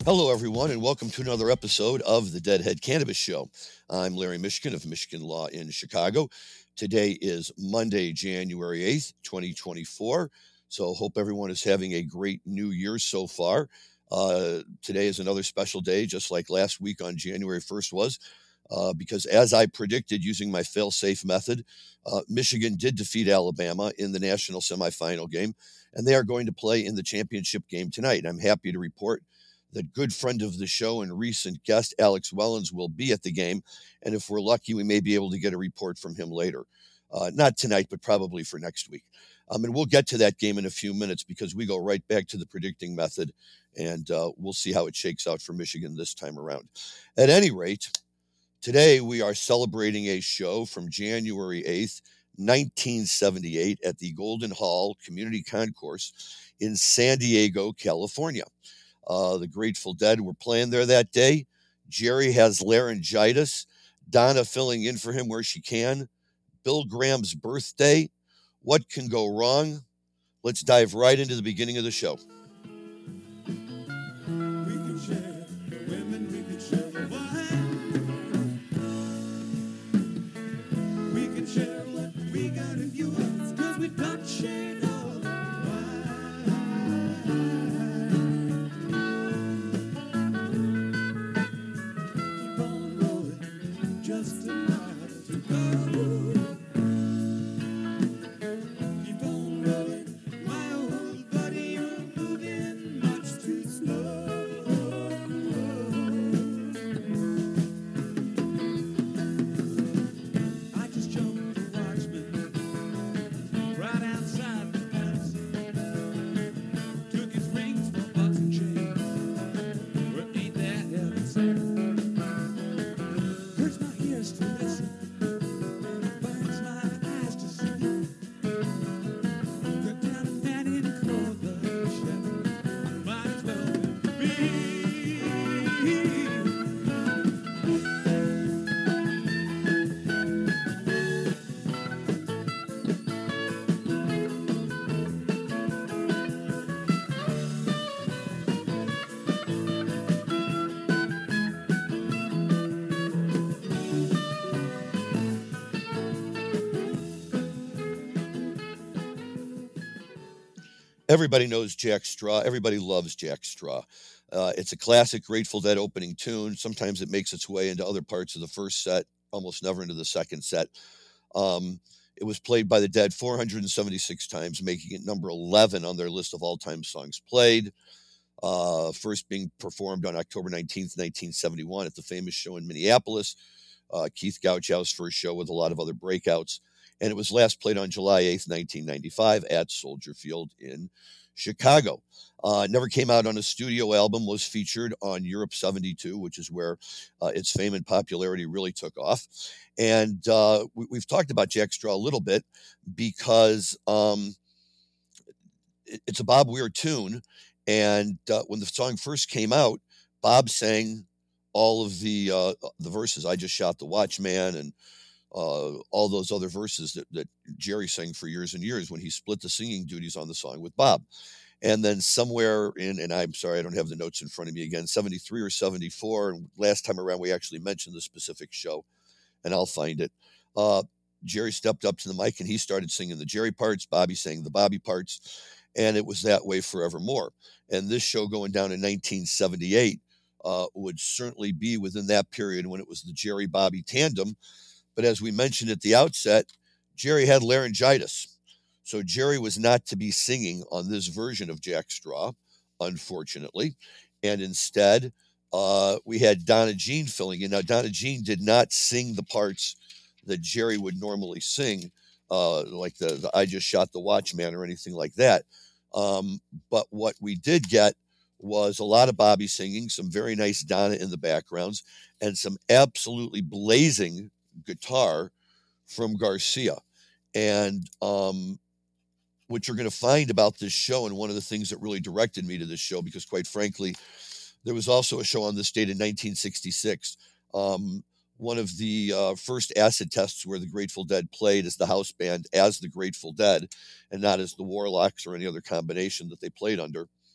Hello, everyone, and welcome to another episode of the Deadhead Cannabis Show. I'm Larry Michigan of Michigan Law in Chicago. Today is Monday, January 8th, 2024. So, hope everyone is having a great new year so far. Today is another special day, just like last week on January 1st was, because as I predicted using my fail-safe method, Michigan did defeat Alabama in the national semifinal game, and they are going to play in the championship game tonight. I'm happy to report that good friend of the show and recent guest, Alex Wellens, will be at the game. And if we're lucky, we may be able to get a report from him later. Not tonight, but probably for next week. And we'll get to that game in a few minutes because we go right back to the predicting method, and we'll see how it shakes out for Michigan this time around. At any rate, today we are celebrating a show from January 8th, 1978 at the Golden Hall Community Concourse in San Diego, California. The Grateful Dead were playing there that day. Jerry has laryngitis. Donna filling in for him where she can. Bill Graham's birthday. What can go wrong? Let's dive right into the beginning of the show. We can share the women, we can share the wine. We can share what we got in you, 'cause we don't share all the keep on rolling, just a mile to go. Keep on rolling, my old buddy, you're moving much too slow. I just jumped the watchman right outside the fence. Took his rings for bucks and chains. Well, ain't that heaven? Hurts my ears to listen, burns my eyes to see. Cut down a man in a clover shed. Might as well be. Everybody knows Jack Straw. Everybody loves Jack Straw. It's a classic Grateful Dead opening tune. Sometimes it makes its way into other parts of the first set, almost never into the second set. It was played by the Dead 476 times, making it number 11 on their list of all-time songs played. First being performed on October 19th, 1971 at the famous show in Minneapolis. Keith Gouchow's first show with a lot of other breakouts. And it was last played on July 8th, 1995 at Soldier Field in Chicago. Never came out on a studio album, was featured on Europe 72, which is where its fame and popularity really took off. And we've talked about Jack Straw a little bit because it's a Bob Weir tune. And when the song first came out, Bob sang all of the verses. I Just Shot the Watchman and all those other verses that Jerry sang for years and years when he split the singing duties on the song with Bob. And then somewhere and I'm sorry, I don't have the notes in front of me again, 73 or 74, and last time around we actually mentioned the specific show, and I'll find it. Jerry stepped up to the mic and he started singing the Jerry parts, Bobby sang the Bobby parts, and it was that way forevermore. And this show going down in 1978 would certainly be within that period when it was the Jerry-Bobby tandem. But as we mentioned at the outset, Jerry had laryngitis. So Jerry was not to be singing on this version of Jack Straw, unfortunately. And instead, we had Donna Jean filling in. Now, Donna Jean did not sing the parts that Jerry would normally sing, like the I Just Shot the Watchman or anything like that. But what we did get was a lot of Bobby singing, some very nice Donna in the backgrounds, and some absolutely blazing guitar from Garcia. And what you're going to find about this show, and one of the things that really directed me to this show, because quite frankly, there was also a show on this date in 1966. One of the first acid tests where the Grateful Dead played as the house band as the Grateful Dead and not as the Warlocks or any other combination that they played under.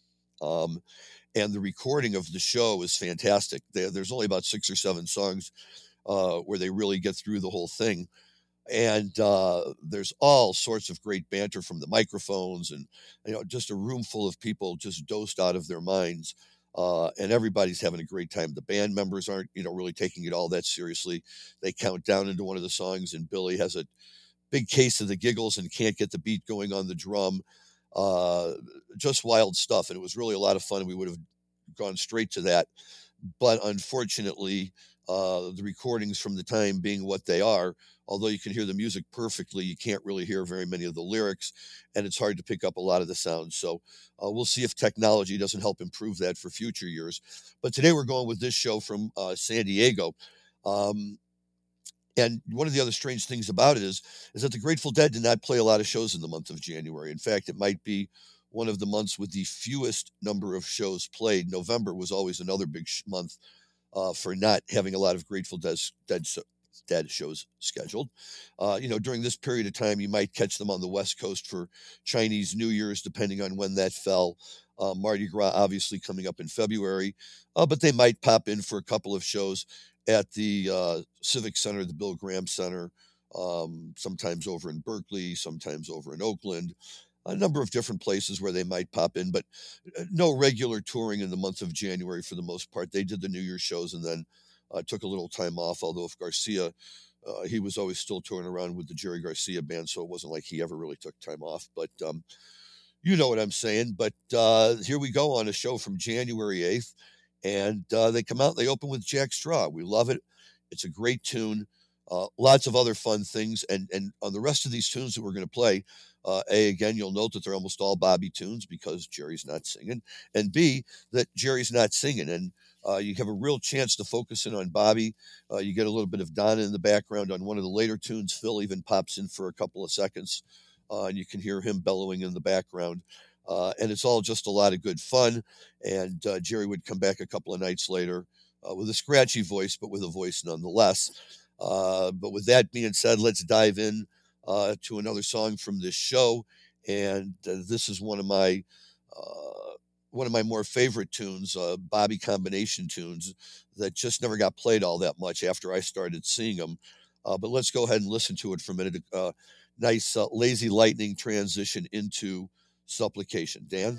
And the recording of the show is fantastic. There's only about 6 or 7 songs where they really get through the whole thing. And there's all sorts of great banter from the microphones, and just a room full of people just dosed out of their minds. And everybody's having a great time. The band members aren't, really taking it all that seriously. They count down into one of the songs, and Billy has a big case of the giggles and can't get the beat going on the drum. Just wild stuff. And it was really a lot of fun. And we would have gone straight to that. But unfortunately, the recordings from the time being what they are, although you can hear the music perfectly, you can't really hear very many of the lyrics, and it's hard to pick up a lot of the sounds. So we'll see if technology doesn't help improve that for future years. But today we're going with this show from San Diego. And one of the other strange things about it is that the Grateful Dead did not play a lot of shows in the month of January. In fact, it might be one of the months with the fewest number of shows played. November was always another big month for not having a lot of Grateful Dead shows scheduled. During this period of time, you might catch them on the West Coast for Chinese New Year's, depending on when that fell. Mardi Gras obviously coming up in February, but they might pop in for a couple of shows at the Civic Center, the Bill Graham Center, sometimes over in Berkeley, sometimes over in Oakland, a number of different places where they might pop in, but no regular touring in the month of January for the most part. They did the New Year's shows and then took a little time off, although if Garcia, he was always still touring around with the Jerry Garcia band, so it wasn't like he ever really took time off. But you know what I'm saying. But here we go on a show from January 8th, and they come out, they open with Jack Straw. We love it. It's a great tune. Lots of other fun things. And on the rest of these tunes that we're going to play, again, you'll note that they're almost all Bobby tunes because Jerry's not singing. And B, that Jerry's not singing. And you have a real chance to focus in on Bobby. You get a little bit of Donna in the background on one of the later tunes. Phil even pops in for a couple of seconds, and you can hear him bellowing in the background. And it's all just a lot of good fun. And Jerry would come back a couple of nights later with a scratchy voice, but with a voice nonetheless. But with that being said, let's dive in to another song from this show. And this is one of my more favorite tunes, Bobby combination tunes that just never got played all that much after I started seeing them. But let's go ahead and listen to it for a minute. Nice Lazy Lightning transition into Supplication. Dan?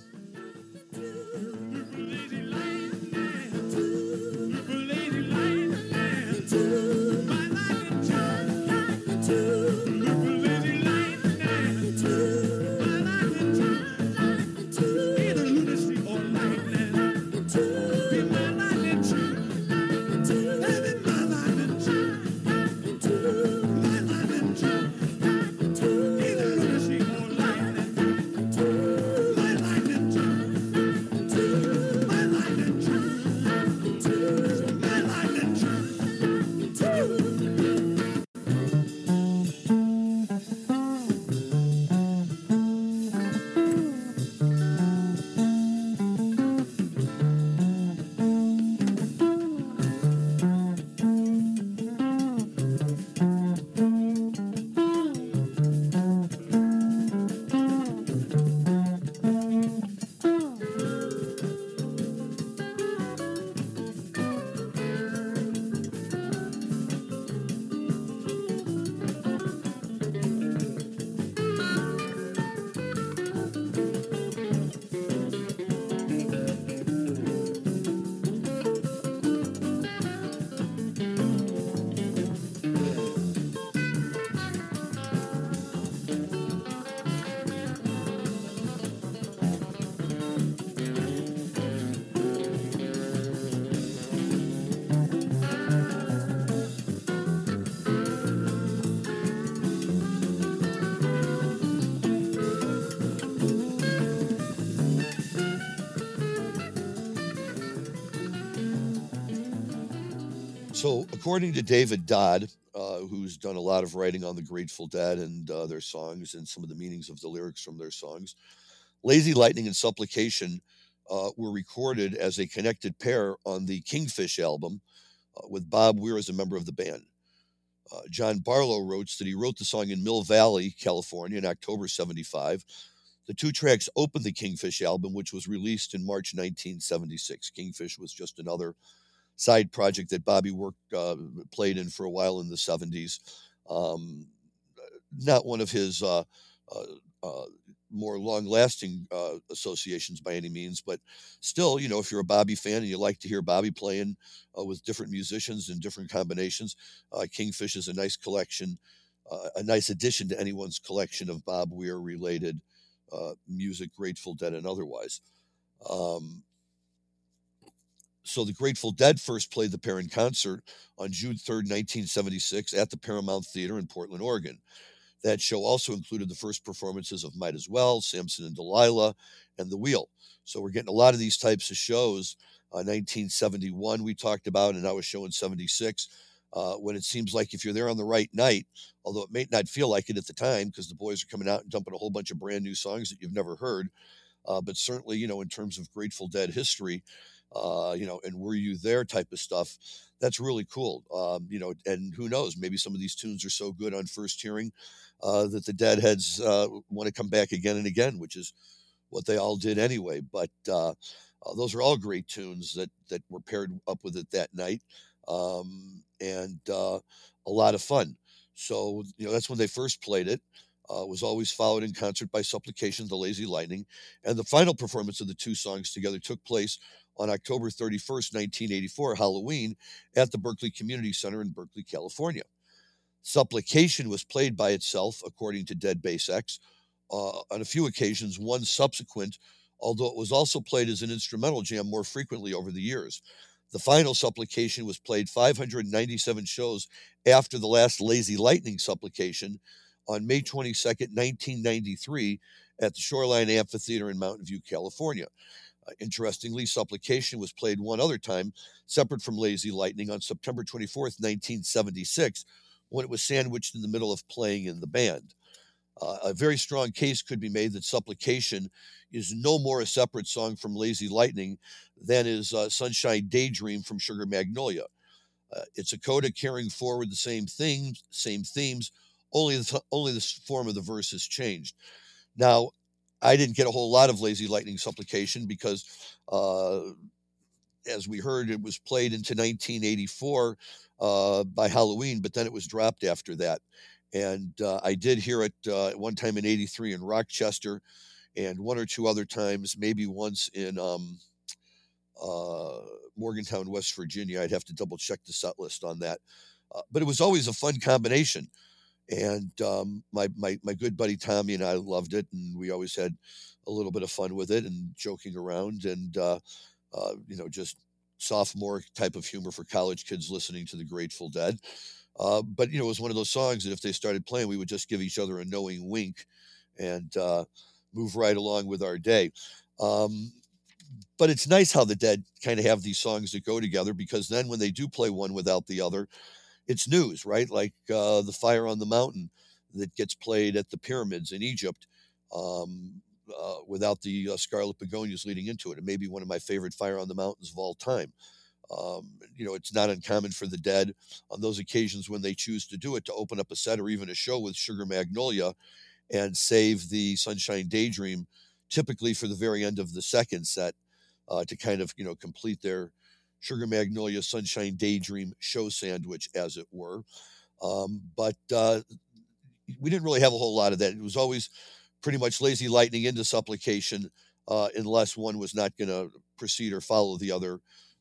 So, according to David Dodd, who's done a lot of writing on the Grateful Dead and their songs and some of the meanings of the lyrics from their songs, Lazy Lightning and Supplication were recorded as a connected pair on the Kingfish album with Bob Weir as a member of the band. John Barlow wrote that he wrote the song in Mill Valley, California in October 75. The two tracks opened the Kingfish album, which was released in March 1976. Kingfish was just another side project that Bobby played in for a while in the 70s. Um, Not one of his uh, uh, more long-lasting associations by any means, but still, if you're a Bobby fan and you like to hear Bobby playing with different musicians and different combinations, Kingfish is a nice collection, a nice addition to anyone's collection of Bob Weir-related music, Grateful Dead and otherwise. Um, so the Grateful Dead first played the pair in concert on June 3rd, 1976, at the Paramount Theater in Portland, Oregon. That show also included the first performances of Might As Well, Samson and Delilah, and The Wheel. So we're getting a lot of these types of shows. 1971 we talked about, and now a show in 76. When it seems like if you're there on the right night, although it may not feel like it at the time because the boys are coming out and dumping a whole bunch of brand new songs that you've never heard, but certainly, in terms of Grateful Dead history, and were you there type of stuff, that's really cool. And who knows, maybe some of these tunes are so good on first hearing that the Deadheads want to come back again and again, which is what they all did anyway. But those are all great tunes that were paired up with it that night, and a lot of fun. So that's when they first played it. Was always followed in concert by Supplication, The Lazy Lightning, and the final performance of the two songs together took place on October 31st, 1984, Halloween, at the Berkeley Community Center in Berkeley, California. Supplication was played by itself, according to Dead Bass X, on a few occasions, one subsequent, although it was also played as an instrumental jam more frequently over the years. The final Supplication was played 597 shows after the last Lazy Lightning Supplication on May 22nd, 1993, at the Shoreline Amphitheater in Mountain View, California. Interestingly, Supplication was played one other time, separate from Lazy Lightning, on September 24th, 1976, when it was sandwiched in the middle of playing in the band. A very strong case could be made that Supplication is no more a separate song from Lazy Lightning than is Sunshine Daydream from Sugar Magnolia. It's a coda carrying forward the same themes, only the form of the verse has changed. Now, I didn't get a whole lot of Lazy Lightning Supplication because, as we heard, it was played into 1984 by Halloween, but then it was dropped after that. And I did hear it one time in '83 in Rochester, and one or two other times, maybe once in Morgantown, West Virginia. I'd have to double check the set list on that. But it was always a fun combination. And my good buddy Tommy and I loved it, and we always had a little bit of fun with it and joking around, and just sophomore type of humor for college kids listening to the Grateful Dead. But it was one of those songs that if they started playing, we would just give each other a knowing wink and move right along with our day. But it's nice how the Dead kind of have these songs that go together, because then when they do play one without the other, it's news, right? Like the Fire on the Mountain that gets played at the pyramids in Egypt without the Scarlet Begonias leading into it. It may be one of my favorite Fire on the Mountains of all time. It's not uncommon for the Dead on those occasions when they choose to do it to open up a set or even a show with Sugar Magnolia and save the Sunshine Daydream typically for the very end of the second set to kind of, complete their Sugar Magnolia Sunshine Daydream show sandwich, as it were. But we didn't really have a whole lot of that. It was always pretty much Lazy Lightning into Supplication, unless one was not going to proceed or follow the other,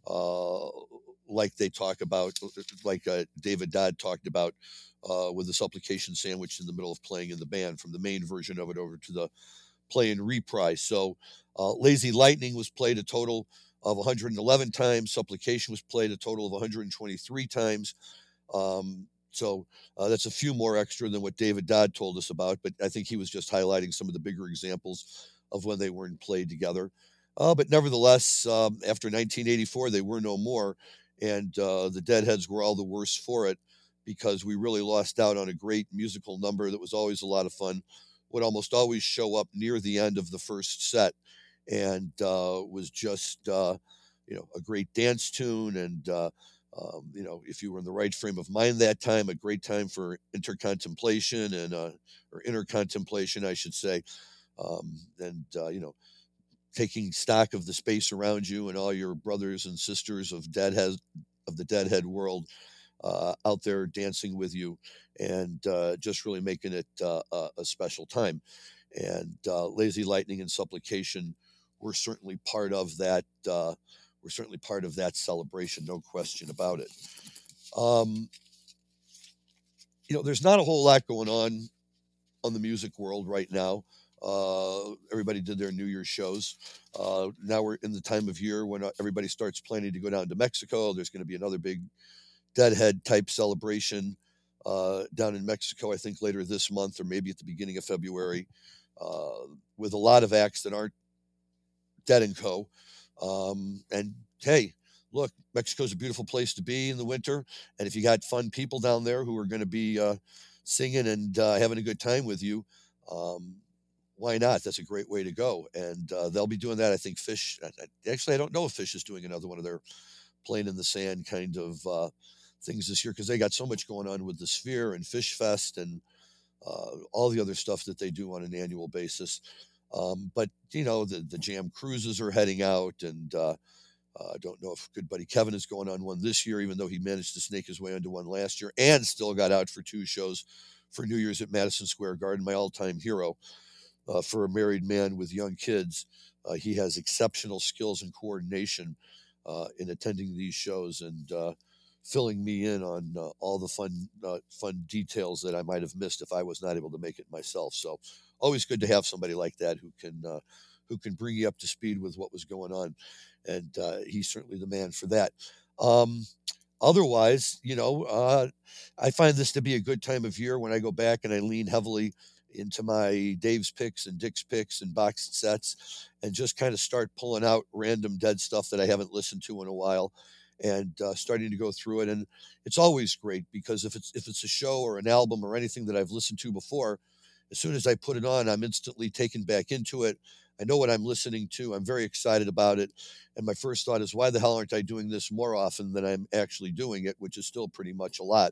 like they talk about, like David Dodd talked about with the Supplication sandwich in the middle of playing in the band, from the main version of it over to the play and reprise. So Lazy Lightning was played a total of 111 times. Supplication was played a total of 123 times. So that's a few more extra than what David Dodd told us about, but I think he was just highlighting some of the bigger examples of when they weren't played together. But nevertheless, after 1984, they were no more, and the Deadheads were all the worse for it, because we really lost out on a great musical number that was always a lot of fun, would almost always show up near the end of the first set, and was just a great dance tune, and if you were in the right frame of mind that time, a great time for intercontemplation and or inner contemplation, I should say. and taking stock of the space around you and all your brothers and sisters of the Deadhead world out there dancing with you, and just really making it a special time. And Lazy Lightning and Supplication were certainly part of that. We're certainly part of that celebration, no question about it. Um, there's not a whole lot going on the music world right now. Everybody did their New Year's shows. Now we're in the time of year when everybody starts planning to go down to Mexico. There's going to be another big Deadhead type celebration down in Mexico, I think later this month or maybe at the beginning of February, with a lot of acts that aren't Dead and Co. And hey, look, Mexico's a beautiful place to be in the winter, and if you got fun people down there who are going to be singing and having a good time with you, um, why not? That's a great way to go, and they'll be doing that. I think Fish. Actually, I don't know if Fish is doing another one of their playing in the sand kind of things this year because they got so much going on with the Sphere and Fish Fest and all the other stuff that they do on an annual basis. But the Jam cruises are heading out, and I don't know if good buddy Kevin is going on one this year, even though he managed to snake his way onto one last year and still got out for 2 shows for New Year's at Madison Square Garden. My all-time hero for a married man with young kids. He has exceptional skills and coordination in attending these shows and filling me in on all the fun details that I might have missed if I was not able to make it myself. So always good to have somebody like that who can bring you up to speed with what was going on, and he's certainly the man for that. Um, Otherwise, I find this to be a good time of year when I go back and I lean heavily into my Dave's picks and Dick's picks and boxed sets and just kind of start pulling out random dead stuff that I haven't listened to in a while and starting to go through it. And it's always great because if it's a show or an album or anything that I've listened to before, as soon as I put it on, I'm instantly taken back into it. I know what I'm listening to. I'm very excited about it. And my first thought is, why the hell aren't I doing this more often than I'm actually doing it, which is still pretty much a lot.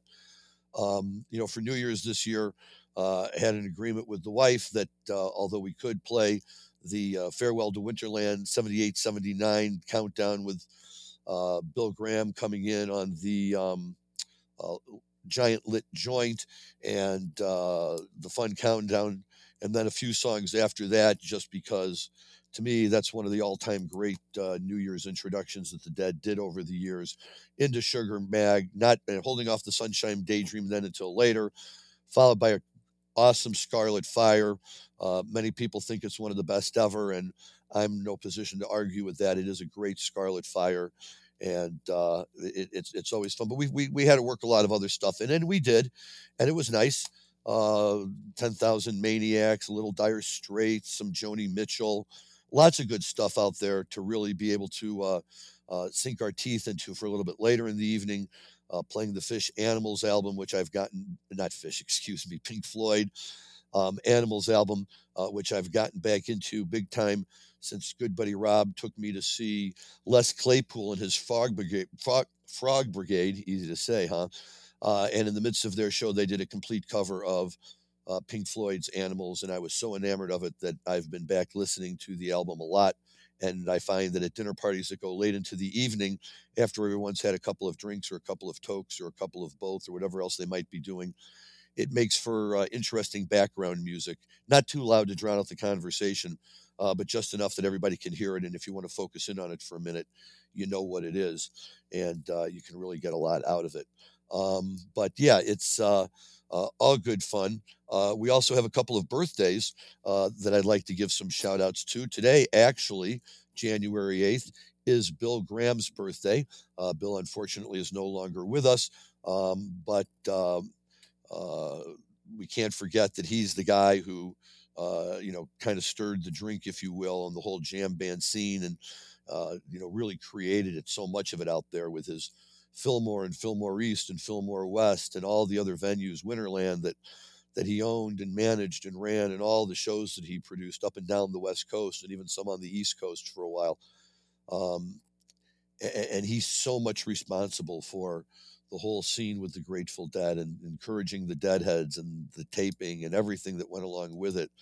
For New Year's this year, I had an agreement with the wife that although we could play the Farewell to Winterland 78-79 countdown with Bill Graham coming in on the uh, giant lit joint and the fun countdown, and then a few songs after that, just because to me that's one of the all-time great New Year's introductions that the Dead did over the years into Sugar Mag, not holding off the Sunshine Daydream then until later, followed by a awesome Scarlet Fire. Many people think it's one of the best ever, and I'm in no position to argue with that. It is a great Scarlet Fire, and it's always fun. But we had to work a lot of other stuff in, and we did, and it was nice. 10,000 Maniacs, a little Dire Straits, some Joni Mitchell, lots of good stuff out there to really be able to sink our teeth into for a little bit later in the evening. Playing the Fish Animals album, which I've gotten, not Fish, excuse me, Pink Floyd Animals album, which I've gotten back into big time since good buddy Rob took me to see Les Claypool and his Frog Brigade, easy to say, huh? And in the midst of their show, they did a complete cover of Pink Floyd's Animals, and I was so enamored of it that I've been back listening to the album a lot. And I find that at dinner parties that go late into the evening, after everyone's had a couple of drinks or a couple of tokes or a couple of both or whatever else they might be doing, it makes for interesting background music. Not too loud to drown out the conversation, but just enough that everybody can hear it. And if you want to focus in on it for a minute, you know what it is, and you can really get a lot out of it. But yeah, it's all good fun. We also have a couple of birthdays that I'd like to give some shout outs to. Today, actually, January 8th, is Bill Graham's birthday. Bill, unfortunately, is no longer with us, but uh, we can't forget that he's the guy who, kind of stirred the drink, if you will, on the whole jam band scene and, really created it, so much of it out there with his Fillmore and Fillmore East and Fillmore West and all the other venues, Winterland, that he owned and managed and ran, and all the shows that he produced up and down the West Coast and even some on the East Coast for a while. Um, and he's so much responsible for the whole scene with the Grateful Dead and encouraging the Deadheads and the taping and everything that went along with it.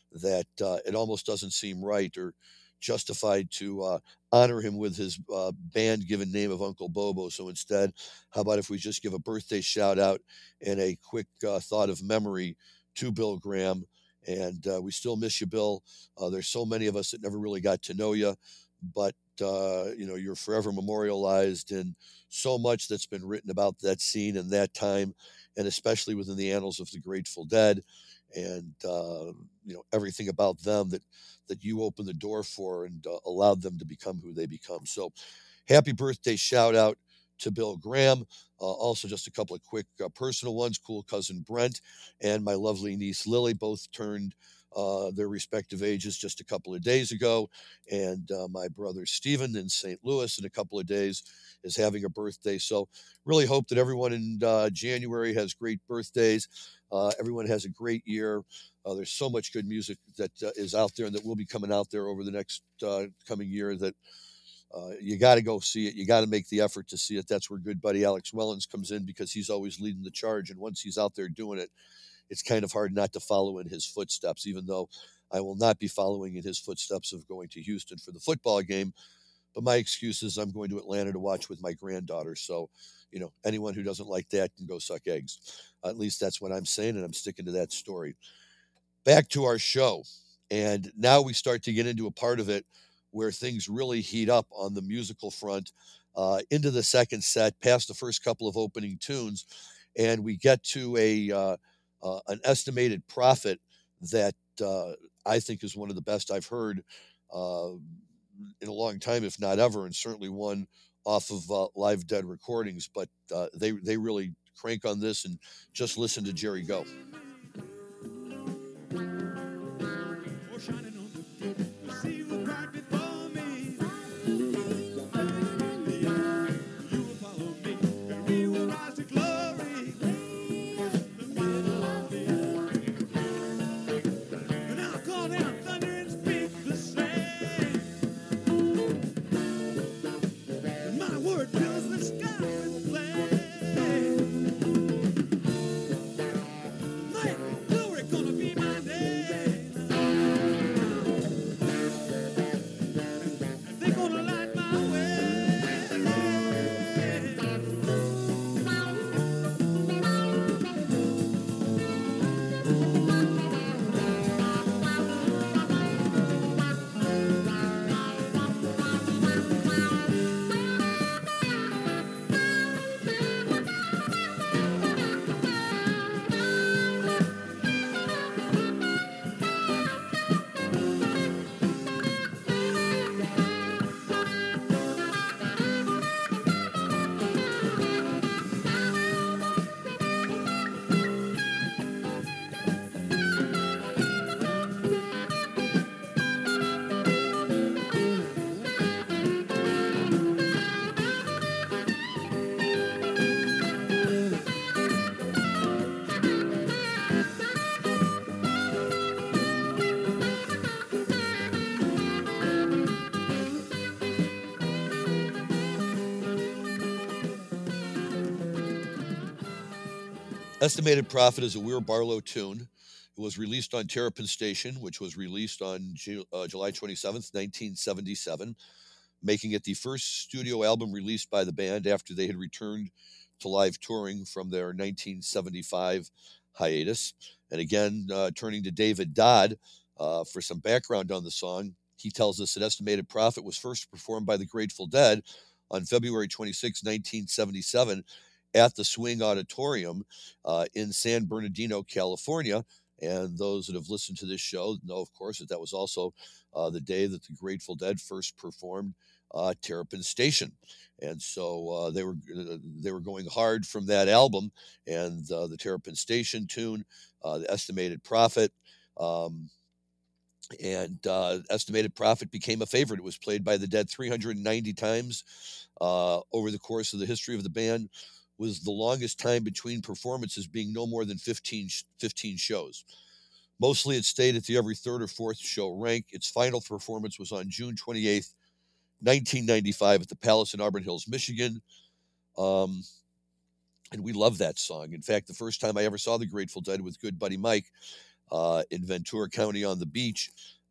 that it almost doesn't seem right or justified to honor him with his band given name of Uncle Bobo. So instead, how about if we just give a birthday shout out and a quick thought of memory to Bill Graham? And we still miss you, Bill. There's so many of us that never really got to know you, but you're forever memorialized in so much that's been written about that scene and that time, and especially within the annals of the Grateful Dead, and everything about them that you opened the door for and allowed them to become who they become. So, happy birthday shout out to Bill Graham. Also, just a couple of quick personal ones. Cool cousin Brent and my lovely niece Lily both turned their respective ages just a couple of days ago. And my brother Stephen in St. Louis in a couple of days is having a birthday. So, really hope that everyone in January has great birthdays. Everyone has a great year. There's so much good music that is out there and that will be coming out there over the next coming year that you got to go see it. You got to make the effort to see it. That's where good buddy Alex Wellens comes in because he's always leading the charge. And once he's out there doing it, it's kind of hard not to follow in his footsteps, even though I will not be following in his footsteps of going to Houston for the football game. But my excuse is I'm going to Atlanta to watch with my granddaughter. So, anyone who doesn't like that can go suck eggs. At least that's what I'm saying, and I'm sticking to that story. Back to our show. And now we start to get into a part of it where things really heat up on the musical front into the second set, past the first couple of opening tunes. And we get to an estimated profit that I think is one of the best I've heard in a long time, if not ever, and certainly one off of Live Dead recordings. But they really crank on this, and just listen to Jerry go. Shining on the sea will right before me. You will follow me, and we will rise to glory. The middle of the earth. And I'll call down thunder and speak the same. And my word fills the sky with flame. My glory gonna be my name. They're gonna light my way. Estimated Profit is a Weir Barlow tune. It was released on Terrapin Station, which was released on July 27th, 1977, making it the first studio album released by the band after they had returned to live touring from their 1975 hiatus. And again, turning to David Dodd for some background on the song, he tells us that Estimated Profit was first performed by the Grateful Dead on February 26, 1977, at the Swing Auditorium in San Bernardino, California. And those that have listened to this show know, of course, that was also the day that the Grateful Dead first performed Terrapin Station. And so they were going hard from that album, and the Terrapin Station tune, the Estimated Profit. Estimated Profit became a favorite. It was played by the Dead 390 times over the course of the history of the band, was the longest time between performances being no more than 15 shows. Mostly it stayed at the every third or fourth show rank. Its final performance was on June 28th, 1995 at the Palace in Auburn Hills, Michigan. And we love that song. In fact, the first time I ever saw the Grateful Dead with good buddy Mike, in Ventura County on the beach.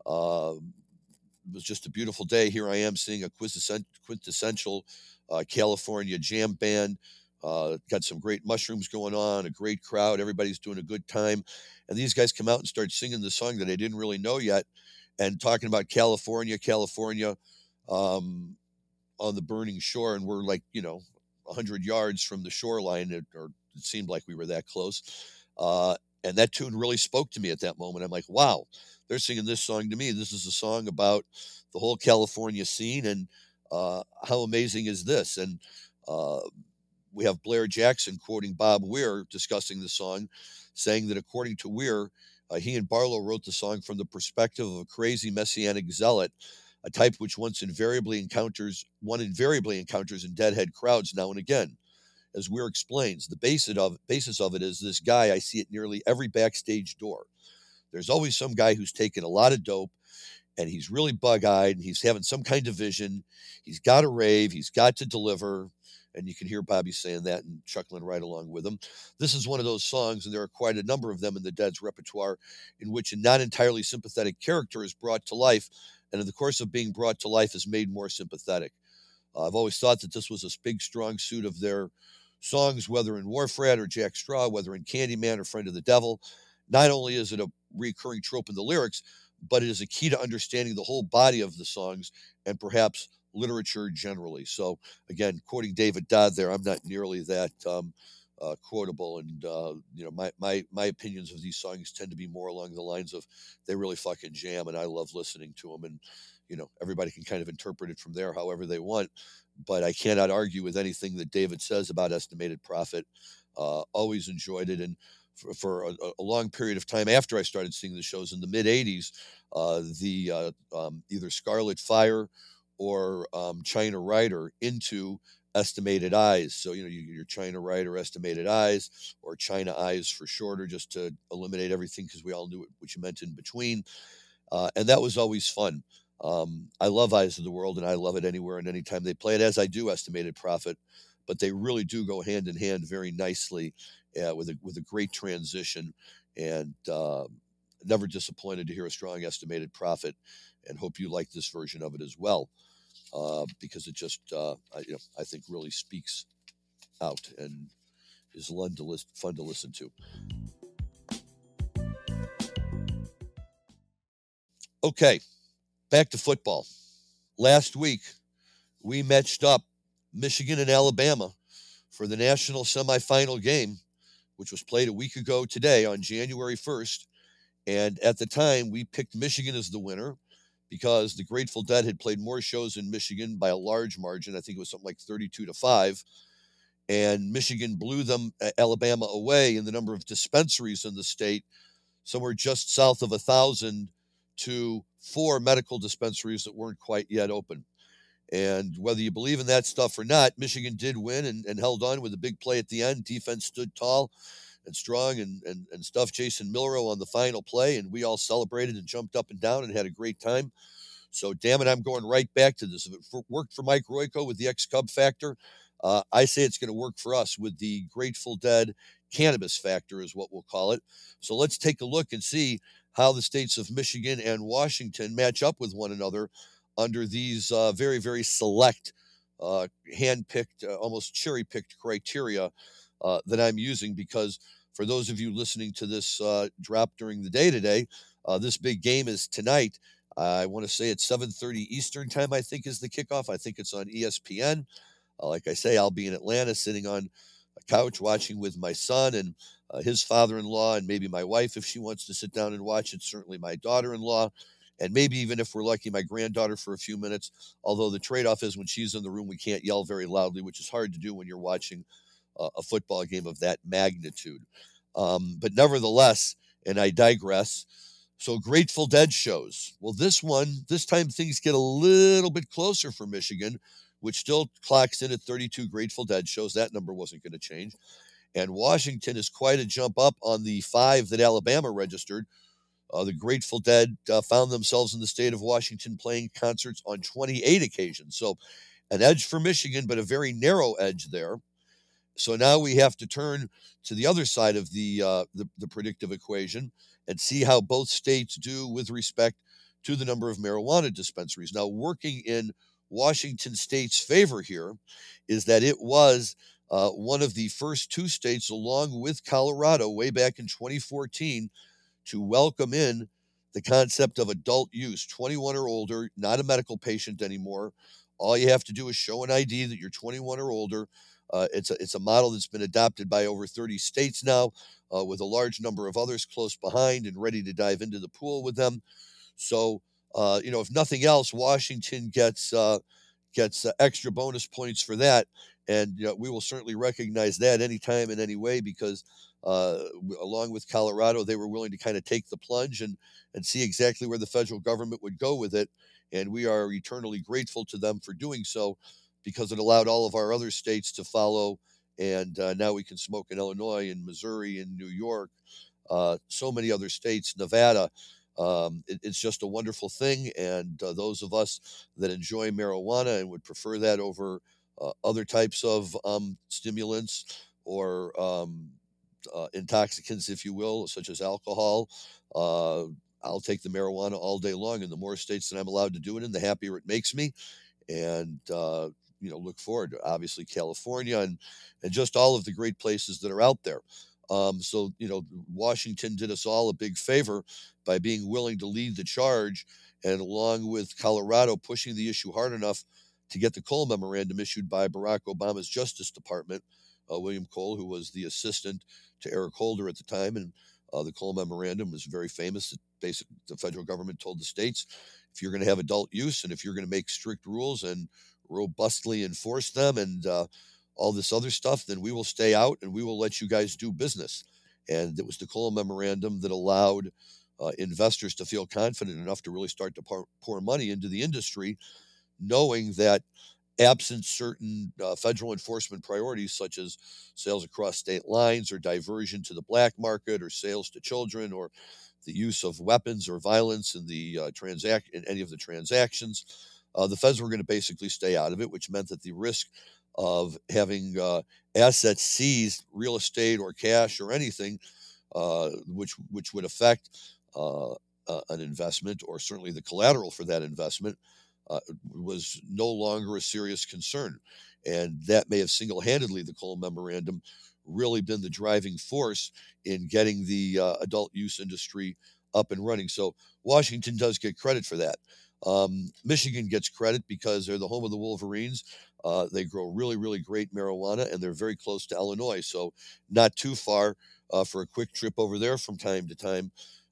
It was just a beautiful day. Here I am seeing a quintessential California jam band. Got some great mushrooms going on, a great crowd. Everybody's doing a good time. And these guys come out and start singing the song that I didn't really know yet and talking about California, on the burning shore. And we're like, 100 yards from the shoreline, or it seemed like we were that close. And that tune really spoke to me at that moment. I'm like, wow, they're singing this song to me. This is a song about the whole California scene. And how amazing is this? And we have Blair Jackson quoting Bob Weir discussing the song, saying that according to Weir, he and Barlow wrote the song from the perspective of a crazy messianic zealot, a type which one invariably encounters in deadhead crowds now and again. As Weir explains, the basis of it is this guy I see at nearly every backstage door. There's always some guy who's taken a lot of dope, and he's really bug-eyed, and he's having some kind of vision. He's got to rave. He's got to deliver. And you can hear Bobby saying that and chuckling right along with him. This is one of those songs, and there are quite a number of them in the Dead's repertoire, in which a not entirely sympathetic character is brought to life, and in the course of being brought to life is made more sympathetic. I've always thought that this was a big, strong suit of their songs, whether in Wharf Rat or Jack Straw, whether in Candyman or Friend of the Devil. Not only is it a recurring trope in the lyrics, but it is a key to understanding the whole body of the songs and perhaps literature generally. So again, quoting David Dodd there, I'm not nearly that quotable, and my opinions of these songs tend to be more along the lines of they really fucking jam, and I love listening to them. And everybody can kind of interpret it from there however they want, but I cannot argue with anything that David says about Estimated Prophet. Always enjoyed it, and for a long period of time after I started seeing the shows in the mid '80s, either Scarlet Fire or China Rider into Estimated Eyes. So, your China Rider, Estimated Eyes, or China Eyes for shorter, just to eliminate everything because we all knew what you meant in between. And that was always fun. I love Eyes of the World, and I love it anywhere and anytime they play it, as I do Estimated Prophet. But they really do go hand in hand very nicely, with a great transition, and never disappointed to hear a strong Estimated Prophet, and hope you like this version of it as well, because it just I think really speaks out and is fun to listen to. Okay, back to football. Last week, we matched up Michigan and Alabama for the national semifinal game, which was played a week ago today on January 1st. And at the time, we picked Michigan as the winner because the Grateful Dead had played more shows in Michigan by a large margin. I think it was something like 32-5. And Michigan blew Alabama away in the number of dispensaries in the state, somewhere just south of 1,000 to 4 medical dispensaries that weren't quite yet open. And whether you believe in that stuff or not, Michigan did win and held on with a big play at the end. Defense stood tall and strong and stuffed Jason Milroe on the final play, and we all celebrated and jumped up and down and had a great time. So, damn it, I'm going right back to this. If it worked for Mike Royko with the ex-Cub factor, I say it's going to work for us with the Grateful Dead cannabis factor, is what we'll call it. So let's take a look and see how the states of Michigan and Washington match up with one another under these very, very select, hand-picked, almost cherry-picked criteria that I'm using, because for those of you listening to this drop during the day today, this big game is tonight. I want to say it's 7:30 Eastern time, I think, is the kickoff. I think it's on ESPN. Like I say, I'll be in Atlanta sitting on a couch watching with my son and his father-in-law, and maybe my wife if she wants to sit down and watch it, certainly my daughter-in-law, and maybe even if we're lucky, my granddaughter for a few minutes, although the trade-off is when she's in the room, we can't yell very loudly, which is hard to do when you're watching a football game of that magnitude. But nevertheless, and I digress, so Grateful Dead shows. Well, this time things get a little bit closer for Michigan, which still clocks in at 32 Grateful Dead shows. That number wasn't going to change. And Washington is quite a jump up on the 5 that Alabama registered. The Grateful Dead found themselves in the state of Washington playing concerts on 28 occasions. So an edge for Michigan, but a very narrow edge there. So now we have to turn to the other side of the predictive equation and see how both states do with respect to the number of marijuana dispensaries. Now, working in Washington State's favor here is that it was one of the first two states, along with Colorado, way back in 2014, to welcome in the concept of adult use, 21 or older, not a medical patient anymore. All you have to do is show an ID that you're 21 or older. It's a model that's been adopted by over 30 states now, with a large number of others close behind and ready to dive into the pool with them. So, if nothing else, Washington gets extra bonus points for that, and we will certainly recognize that anytime in any way, because along with Colorado, they were willing to kind of take the plunge and see exactly where the federal government would go with it, and we are eternally grateful to them for doing so, because it allowed all of our other states to follow, and now we can smoke in Illinois and Missouri and New York, so many other states, Nevada. It's just a wonderful thing, and those of us that enjoy marijuana and would prefer that over other types of stimulants or intoxicants, if you will, such as alcohol, I'll take the marijuana all day long. And the more states that I'm allowed to do it in, the happier it makes me. And look forward to obviously California and just all of the great places that are out there. So Washington did us all a big favor by being willing to lead the charge, and along with Colorado pushing the issue hard enough to get the Cole Memorandum issued by Barack Obama's Justice Department, William Cole, who was the assistant to Eric Holder at the time. And the Cole Memorandum was very famous. Basically, the federal government told the states, if you're going to have adult use and if you're going to make strict rules and robustly enforce them and all this other stuff, then we will stay out and we will let you guys do business. And it was the Cole Memorandum that allowed investors to feel confident enough to really start to pour money into the industry, knowing that absent certain federal enforcement priorities, such as sales across state lines or diversion to the black market or sales to children or the use of weapons or violence in the in any of the transactions, the feds were going to basically stay out of it, which meant that the risk of having assets seized, real estate or cash or anything, which would affect an investment or certainly the collateral for that investment, was no longer a serious concern. And that may have single-handedly, the Cole Memorandum, really been the driving force in getting the adult use industry up and running. So Washington does get credit for that. Michigan gets credit because they're the home of the Wolverines. They grow really, really great marijuana, and they're very close to Illinois. So not too far for a quick trip over there from time to time,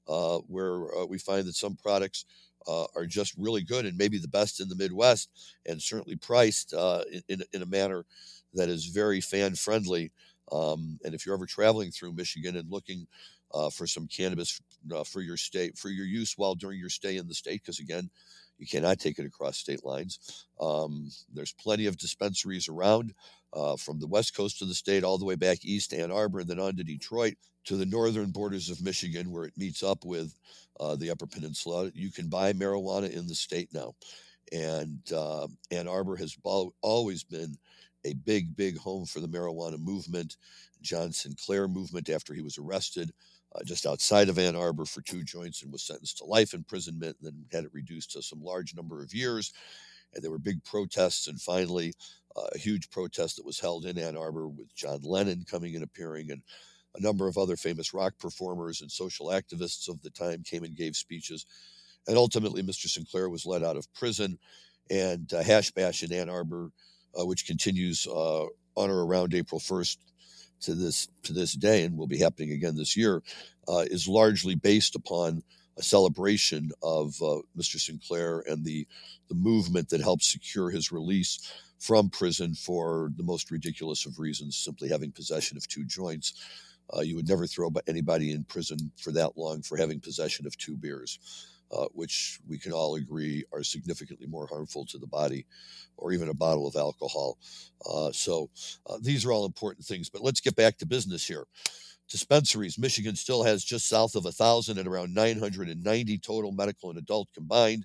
where we find that some products are just really good and maybe the best in the Midwest, and certainly priced in a manner that is very fan friendly. And if you're ever traveling through Michigan and looking for some cannabis for your state, for your use while during your stay in the state, because again, you cannot take it across state lines. There's plenty of dispensaries around, from the west coast of the state all the way back east to Ann Arbor and then on to Detroit to the northern borders of Michigan, where it meets up with the Upper Peninsula. You can buy marijuana in the state now. And Ann Arbor has always been a big, big home for the marijuana movement. John Sinclair movement, after he was arrested just outside of Ann Arbor for 2 joints and was sentenced to life imprisonment, and then had it reduced to some large number of years. And there were big protests, and finally a huge protest that was held in Ann Arbor with John Lennon coming and appearing, and a number of other famous rock performers and social activists of the time came and gave speeches. And ultimately, Mr. Sinclair was let out of prison, and Hash Bash in Ann Arbor, which continues on or around April 1st to this day, and will be happening again this year, is largely based upon a celebration of Mr. Sinclair and the movement that helped secure his release from prison for the most ridiculous of reasons, simply having possession of 2 joints. You would never throw anybody in prison for that long for having possession of 2 beers, which we can all agree are significantly more harmful to the body, or even a bottle of alcohol. So these are all important things. But let's get back to business here. Dispensaries. Michigan still has just south of 1,000 and around 990 total medical and adult combined.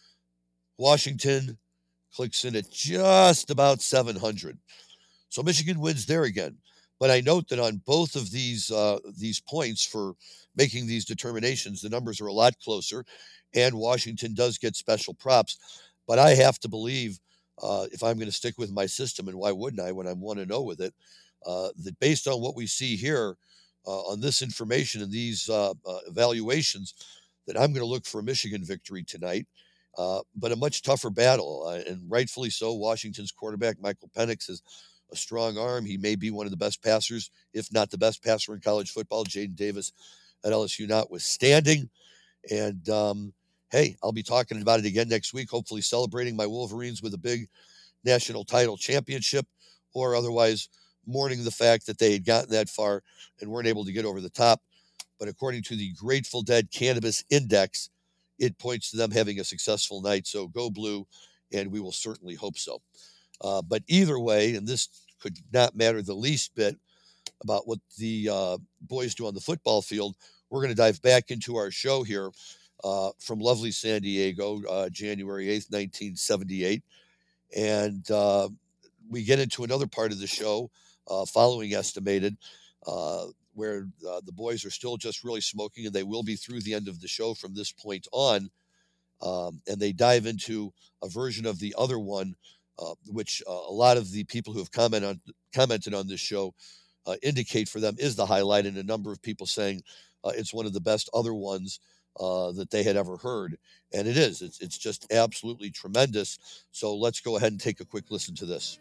Washington clicks in at just about 700. So Michigan wins there again. But I note that on both of these points for making these determinations, the numbers are a lot closer, and Washington does get special props. But I have to believe, if I'm going to stick with my system, and why wouldn't I when I'm 1-0 with it, that based on what we see here, on this information and these evaluations, that I'm going to look for a Michigan victory tonight. But a much tougher battle, and rightfully so. Washington's quarterback, Michael Penix, is a strong arm. He may be one of the best passers, if not the best passer in college football. Jaden Davis at LSU notwithstanding. And hey, I'll be talking about it again next week, hopefully celebrating my Wolverines with a big national title championship, or otherwise mourning the fact that they had gotten that far and weren't able to get over the top. But according to the Grateful Dead Cannabis Index, it points to them having a successful night. So go blue, and we will certainly hope so. But either way, and this could not matter the least bit about what the boys do on the football field, we're going to dive back into our show here from lovely San Diego, January 8th, 1978. And we get into another part of the show following Estimated, where the boys are still just really smoking, and they will be through the end of the show from this point on. And they dive into a version of the other one, which a lot of the people who have commented on this show indicate for them is the highlight, and a number of people saying it's one of the best other ones that they had ever heard. And it is. It's just absolutely tremendous. So let's go ahead and take a quick listen to this.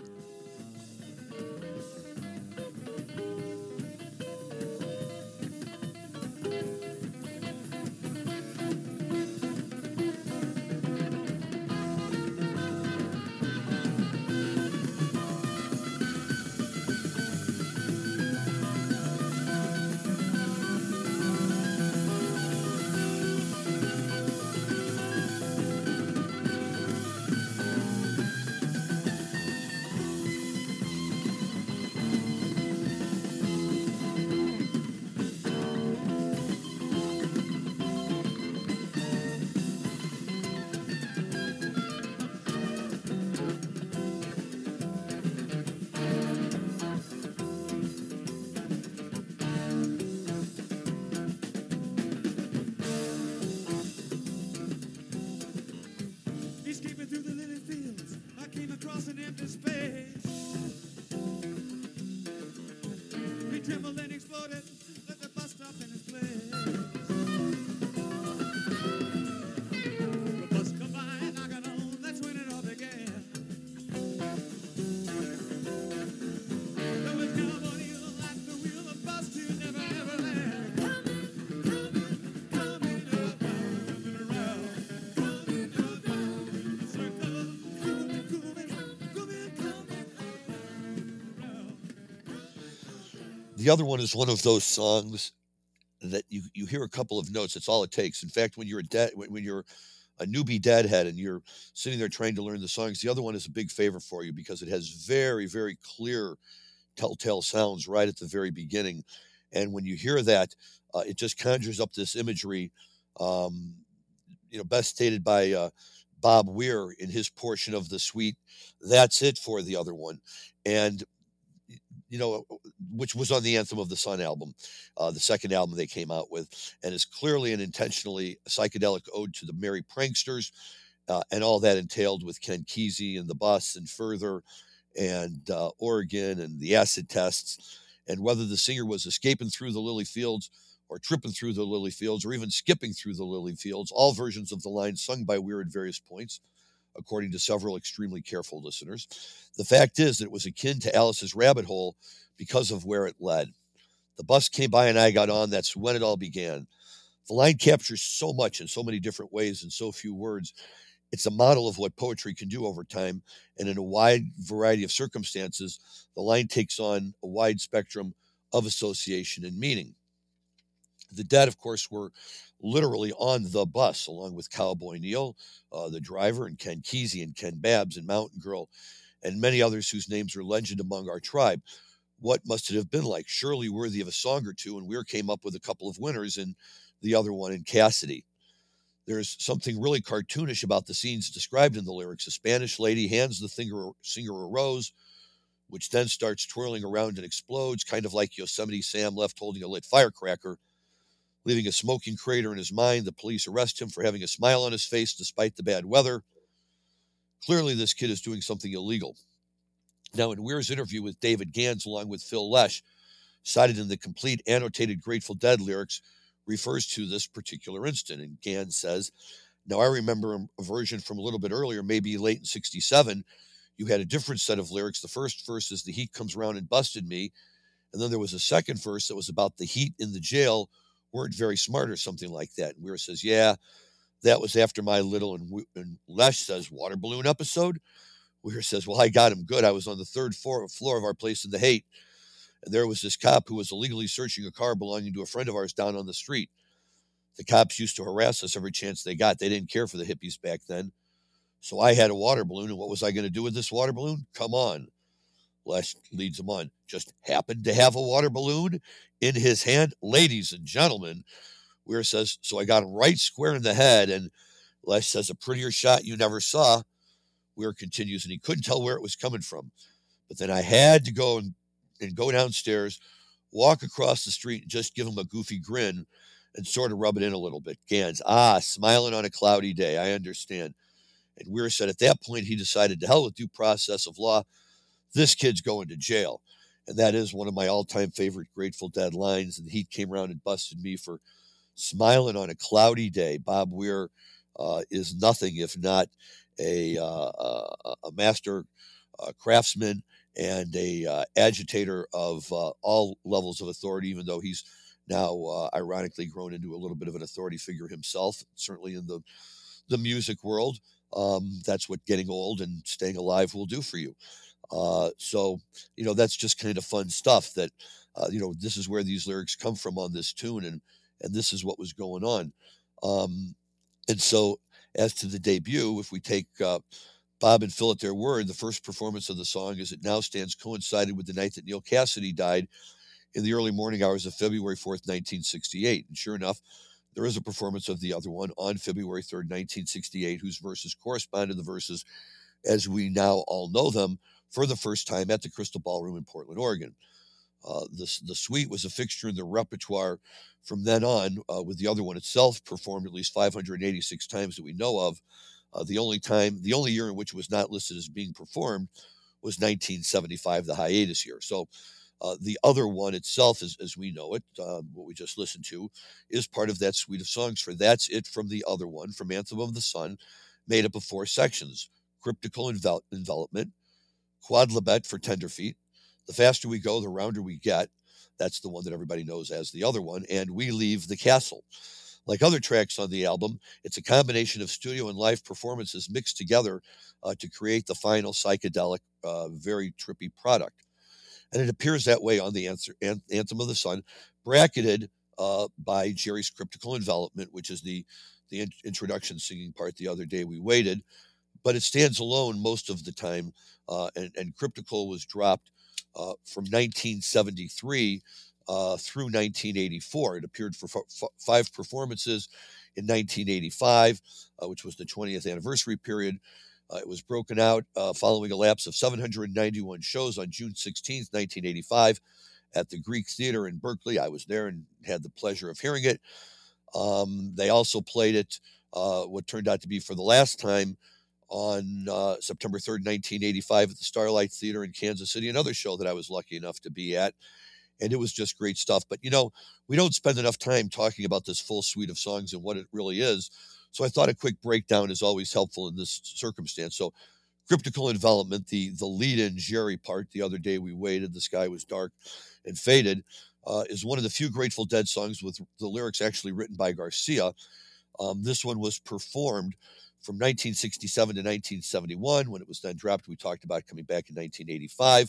Escaping through the lily fields, I came across an empty space. He trembled and exploded, let the bus stop in its place. The bus come by and I got on, that's when it all began. There was cowboy heel at the wheel, the bus to never ever land. Coming up, coming around, coming up, circle, coming around. The other one is one of those songs that you hear a couple of notes. That's all it takes. In fact, when you're when you're a newbie deadhead and you're sitting there trying to learn the songs, the other one is a big favor for you because it has very, very clear telltale sounds right at the very beginning. And when you hear that, it just conjures up this imagery, best stated by Bob Weir in his portion of the suite. That's it for the other one. And which was on the Anthem of the Sun album, the second album they came out with, and is clearly and intentionally psychedelic ode to the Merry Pranksters, and all that entailed with Ken Kesey and the Bus and Further and Oregon and the acid tests, and whether the singer was escaping through the lily fields or tripping through the lily fields or even skipping through the lily fields, all versions of the line sung by Weir at various points, according to several extremely careful listeners. The fact is that it was akin to Alice's Rabbit Hole because of where it led. The bus came by and I got on. That's when it all began. The line captures so much in so many different ways in so few words. It's a model of what poetry can do over time. And in a wide variety of circumstances, the line takes on a wide spectrum of association and meaning. The Dead, of course, were literally on the bus, along with Cowboy Neil, the driver, and Ken Kesey and Ken Babbs and Mountain Girl, and many others whose names are legend among our tribe. What must it have been like? Surely worthy of a song or two, and Weir came up with a couple of winners, and the other one in Cassidy. There's something really cartoonish about the scenes described in the lyrics. A Spanish lady hands the singer a rose. which then starts twirling around and explodes, kind of like Yosemite Sam left holding a lit firecracker, leaving a smoking crater in his mind. The police arrest him for having a smile on his face despite the bad weather. Clearly, this kid is doing something illegal. Now, in Weir's interview with David Gans, along with Phil Lesh, cited in the complete annotated Grateful Dead lyrics, refers to this particular incident. And Gans says, now I remember a version from a little bit earlier, maybe late in 67. You had a different set of lyrics. The first verse is the heat comes around and busted me. And then there was a second verse that was about the heat in the jail weren't very smart or something like that. And Weir says, yeah, that was after my little, and Lesh says, water balloon episode. Weir says, well, I got him good. I was on the third floor of our place in the Haight. And there was this cop who was illegally searching a car belonging to a friend of ours down on the street. The cops used to harass us every chance they got. They didn't care for the hippies back then. So I had a water balloon, and what was I going to do with this water balloon? Come on. Lesh leads him on. Just happened to have a water balloon in his hand. Ladies and gentlemen, Weir says, so I got him right square in the head, and Lesh says, a prettier shot you never saw. Weir continues, and he couldn't tell where it was coming from. But then I had to go and go downstairs, walk across the street, and just give him a goofy grin and sort of rub it in a little bit. Gans, smiling on a cloudy day. I understand. And Weir said at that point, he decided to hell with due process of law. This kid's going to jail. And that is one of my all-time favorite Grateful Dead lines. And the heat came around and busted me for smiling on a cloudy day. Bob Weir is nothing if not a master craftsman and a agitator of all levels of authority, even though he's now ironically grown into a little bit of an authority figure himself, certainly in the music world. That's what getting old and staying alive will do for you. So, that's just kind of fun stuff that, this is where these lyrics come from on this tune, and this is what was going on. And so as to the debut, if we take Bob and Phil at their word, the first performance of the song as it now stands coincided with the night that Neal Cassady died in the early morning hours of February 4th, 1968. And sure enough, there is a performance of the other one on February 3rd, 1968, whose verses correspond to the verses as we now all know them for the first time at the Crystal Ballroom in Portland, Oregon. The suite was a fixture in the repertoire from then on, with the other one itself performed at least 586 times that we know of. The only year in which it was not listed as being performed was 1975, the hiatus year. So the other one itself, as we know it, what we just listened to, is part of that suite of songs for That's It From the Other One, from Anthem of the Sun, made up of 4 sections: Cryptical Envelopment, Quodlibet for Tenderfeet, The Faster We Go, the Rounder We Get. That's the one that everybody knows as the other one. And We Leave the Castle. Like other tracks on the album, it's a combination of studio and live performances mixed together to create the final psychedelic, very trippy product. And it appears that way on the Anthem of the Sun, bracketed by Jerry's Cryptical Envelopment, which is the introduction singing part, The Other Day We Waited. But it stands alone most of the time, and Cryptical was dropped from 1973 through 1984. It appeared for 5 performances in 1985, which was the 20th anniversary period. It was broken out following a lapse of 791 shows on June 16th, 1985, at the Greek Theater in Berkeley. I was there and had the pleasure of hearing it. They also played it, what turned out to be for the last time, on September 3rd, 1985, at the Starlight Theater in Kansas City, another show that I was lucky enough to be at. And it was just great stuff. But, we don't spend enough time talking about this full suite of songs and what it really is. So I thought a quick breakdown is always helpful in this circumstance. So Cryptical Envelopment, the lead-in Jerry part, The Other Day We Waited, The Sky Was Dark and Faded, is one of the few Grateful Dead songs with the lyrics actually written by Garcia. This one was performed from 1967 to 1971, when it was then dropped. We talked about coming back in 1985.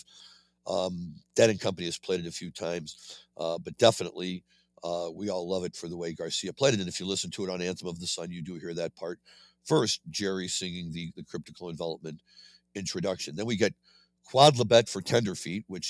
Dead and Company has played it a few times, but definitely we all love it for the way Garcia played it. And if you listen to it on Anthem of the Sun, you do hear that part first, Jerry singing the Cryptical Envelopment introduction. Then we get Quodlibet for Tenderfeet, which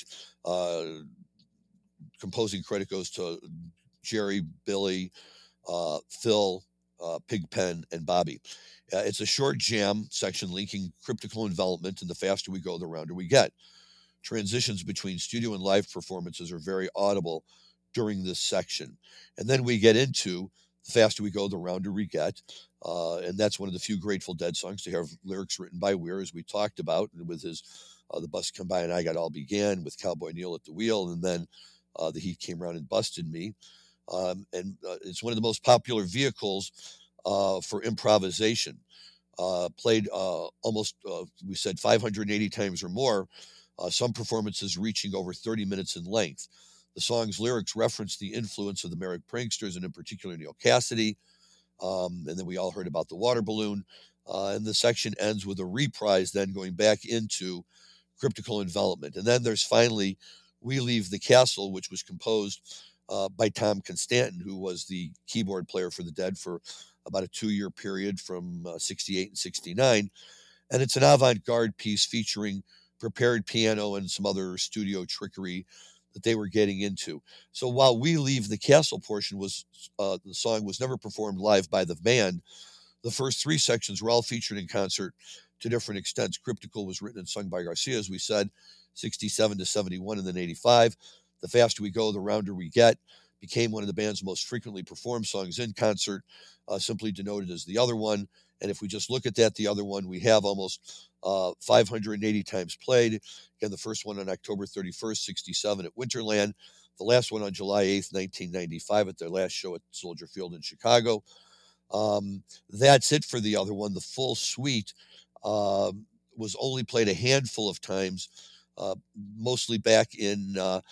composing credit goes to Jerry, Billy, Phil, Pigpen, and Bobby. It's a short jam section linking Cryptical Envelopment, and The Faster We Go, the Rounder We Get. Transitions between studio and live performances are very audible during this section. And then we get into The Faster We Go, The Rounder We Get. And that's one of the few Grateful Dead songs to have lyrics written by Weir, as we talked about, and with his The Bus Come By and I Got All Began, with Cowboy Neil at the wheel, and then The Heat Came Round and Busted Me. It's one of the most popular vehicles for improvisation. Played almost, we said 580 times or more, some performances reaching over 30 minutes in length. The song's lyrics reference the influence of the Merrick Pranksters, and in particular Neal Cassady. And then we all heard about the water balloon. And the section ends with a reprise, then going back into Cryptical Envelopment. And then there's finally We Leave the Castle, which was composed by Tom Constantin, who was the keyboard player for the Dead for about a 2-year period from 68 and 69. And it's an avant-garde piece featuring prepared piano and some other studio trickery that they were getting into. So while We Leave the Castle portion was, the song was never performed live by the band, the first 3 sections were all featured in concert to different extents. Cryptical was written and sung by Garcia, as we said, 67 to 71, and then 85. The Faster We Go, The Rounder We Get became one of the band's most frequently performed songs in concert, simply denoted as The Other One. And if we just look at that, The Other One, we have almost 580 times played. Again, the first one on October 31st, 67 at Winterland. The last one on July 8th, 1995 at their last show at Soldier Field in Chicago. That's it for The Other One. The full suite was only played a handful of times, mostly back in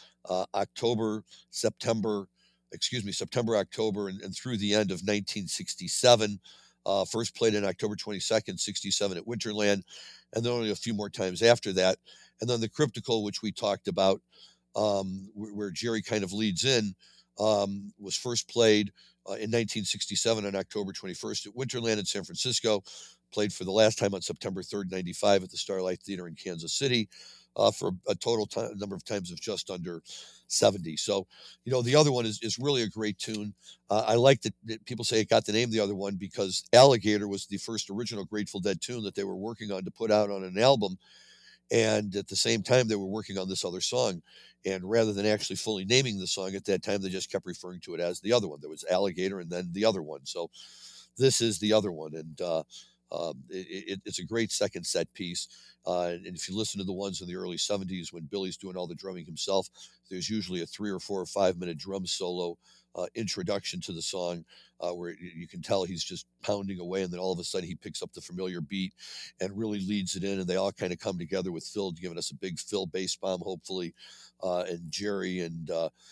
September, October, and through the end of 1967. First played on October 22nd, 67 at Winterland, and then only a few more times after that. And then the Cryptical, which we talked about, where Jerry kind of leads in, was first played in 1967 on October 21st at Winterland in San Francisco, played for the last time on September 3rd, 95 at the Starlight Theater in Kansas City, for a total number of times of just under 70. So, The Other One is really a great tune. I like that people say it got the name The Other One because Alligator was the first original Grateful Dead tune that they were working on to put out on an album. And at the same time, they were working on this other song. And rather than actually fully naming the song at that time, they just kept referring to it as The Other One. There was Alligator and then The Other One. So this is The Other One. And it's a great second set piece. And if you listen to the ones in the early 70s when Billy's doing all the drumming himself, there's usually a 3 or 4 or 5 minute drum solo introduction to the song, where you can tell he's just pounding away, and then all of a sudden he picks up the familiar beat and really leads it in, and they all kind of come together with Phil giving us a big Phil bass bomb, hopefully, and Jerry and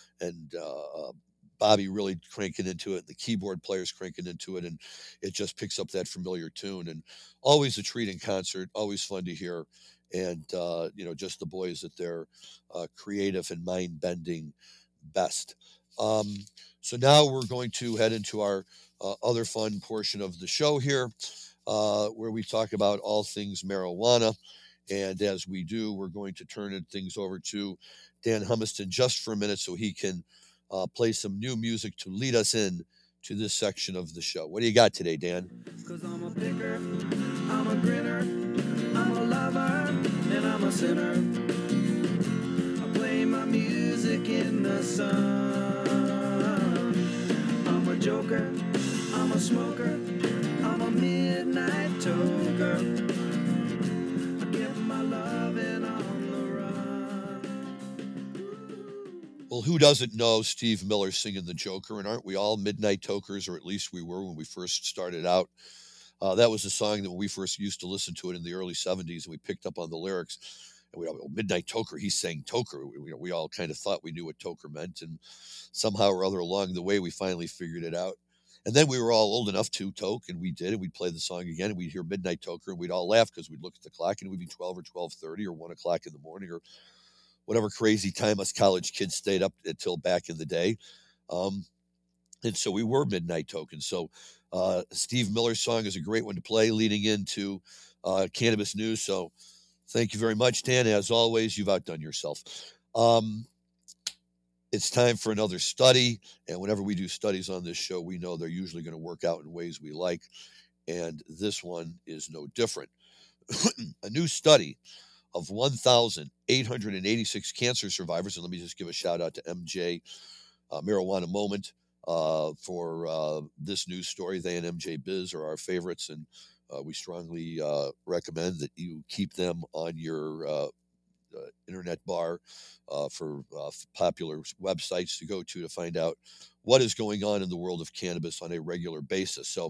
Bobby really cranking into it, the keyboard players cranking into it, and it just picks up that familiar tune. And always a treat in concert, always fun to hear, and just the boys at their creative and mind-bending best. So now we're going to head into our other fun portion of the show here, where we talk about all things marijuana. And as we do, we're going to turn things over to Dan Humiston just for a minute so he can play some new music to lead us in to this section of the show. What do you got today, Dan? 'Cause I'm a picker, I'm a grinner, I'm a lover, and I'm a sinner. I play my music in the sun. I'm a joker, I'm a smoker, I'm a midnight toker. I give my loving on the run. Well, who doesn't know Steve Miller singing the Joker? And aren't we all midnight tokers, or at least we were when we first started out? That was a song that when we first used to listen to it in the early 70s, and we picked up on the lyrics, and we all, Midnight Toker, he's saying toker. We all kind of thought we knew what toker meant, and somehow or other along the way, we finally figured it out. And then we were all old enough to toke, and we did, and we'd play the song again, and we'd hear Midnight Toker, and we'd all laugh because we'd look at the clock, and it would be 12 or 12:30 or 1 o'clock in the morning, or whatever crazy time us college kids stayed up until back in the day. And so we were midnight tokens. So Steve Miller's song is a great one to play leading into cannabis news. So thank you very much, Dan. As always, you've outdone yourself. It's time for another study. And whenever we do studies on this show, we know they're usually going to work out in ways we like. And this one is no different. A new study of 1,886 cancer survivors, and let me just give a shout out to MJ Marijuana Moment for this news story. They and MJ Biz are our favorites, and we strongly recommend that you keep them on your internet bar for popular websites to go to find out what is going on in the world of cannabis on a regular basis. So,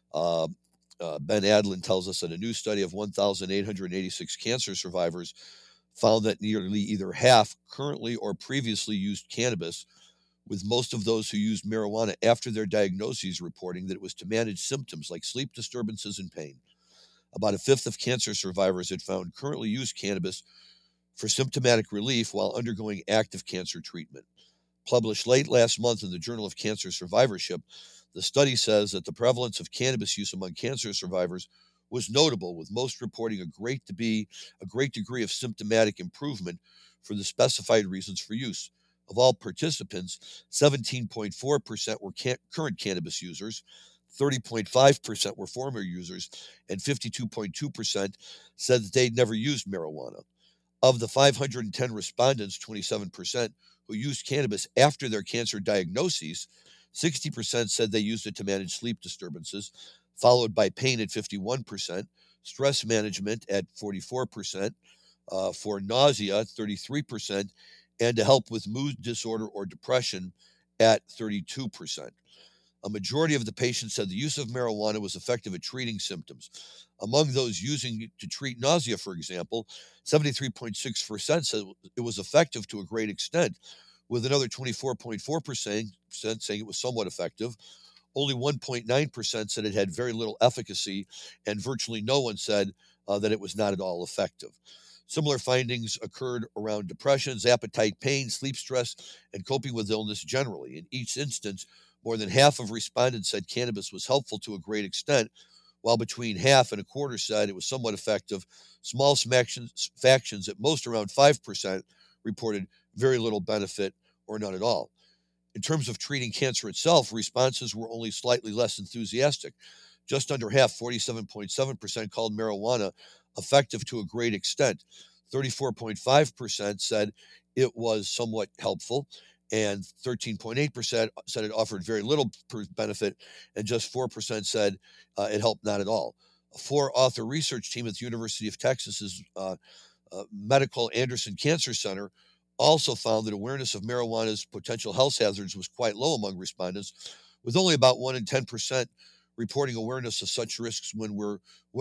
Ben Adlin tells us that a new study of 1,886 cancer survivors found that nearly either half currently or previously used cannabis, with most of those who used marijuana after their diagnoses reporting that it was to manage symptoms like sleep disturbances and pain. About a fifth of cancer survivors had found currently used cannabis for symptomatic relief while undergoing active cancer treatment. Published late last month in the Journal of Cancer Survivorship, the study says that the prevalence of cannabis use among cancer survivors was notable, with most reporting a great degree of symptomatic improvement for the specified reasons for use. Of all participants, 17.4% were current cannabis users, 30.5% were former users, and 52.2% said that they'd never used marijuana. Of the 510 respondents, 27% who used cannabis after their cancer diagnoses, 60% said they used it to manage sleep disturbances, followed by pain at 51%, stress management at 44%, for nausea, 33%, and to help with mood disorder or depression at 32%. A majority of the patients said the use of marijuana was effective at treating symptoms. Among those using it to treat nausea, for example, 73.6% said it was effective to a great extent, with another 24.4% saying it was somewhat effective. Only 1.9% said it had very little efficacy, and virtually no one said that it was not at all effective. Similar findings occurred around depressions, appetite, pain, sleep stress, and coping with illness generally. In each instance, more than half of respondents said cannabis was helpful to a great extent, while between half and a quarter said it was somewhat effective. Small factions, at most around 5%, reported very little benefit or none at all. In terms of treating cancer itself, responses were only slightly less enthusiastic. Just under half, 47.7%, called marijuana effective to a great extent. 34.5% said it was somewhat helpful, and 13.8% said it offered very little benefit, and just 4% said it helped not at all. A four-author research team at the University of Texas's Medical Anderson Cancer Center also found that awareness of marijuana's potential health hazards was quite low among respondents, with only about 1 in 10% reporting awareness of such risks. Were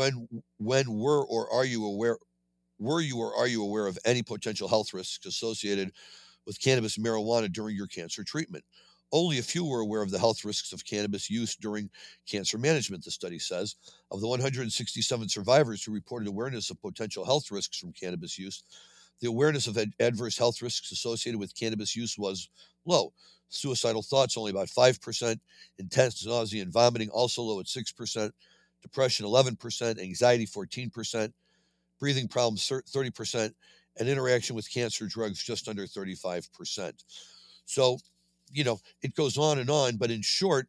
you or are you aware of any potential health risks associated with cannabis and marijuana during your cancer treatment? Only a few were aware of the health risks of cannabis use during cancer management, the study says. Of the 167 survivors who reported awareness of potential health risks from cannabis use, the awareness of adverse health risks associated with cannabis use was low. Suicidal thoughts, only about 5%. Intense nausea and vomiting, also low at 6%. Depression, 11%. Anxiety, 14%. Breathing problems, 30%. And interaction with cancer drugs, just under 35%. So, it goes on, but in short,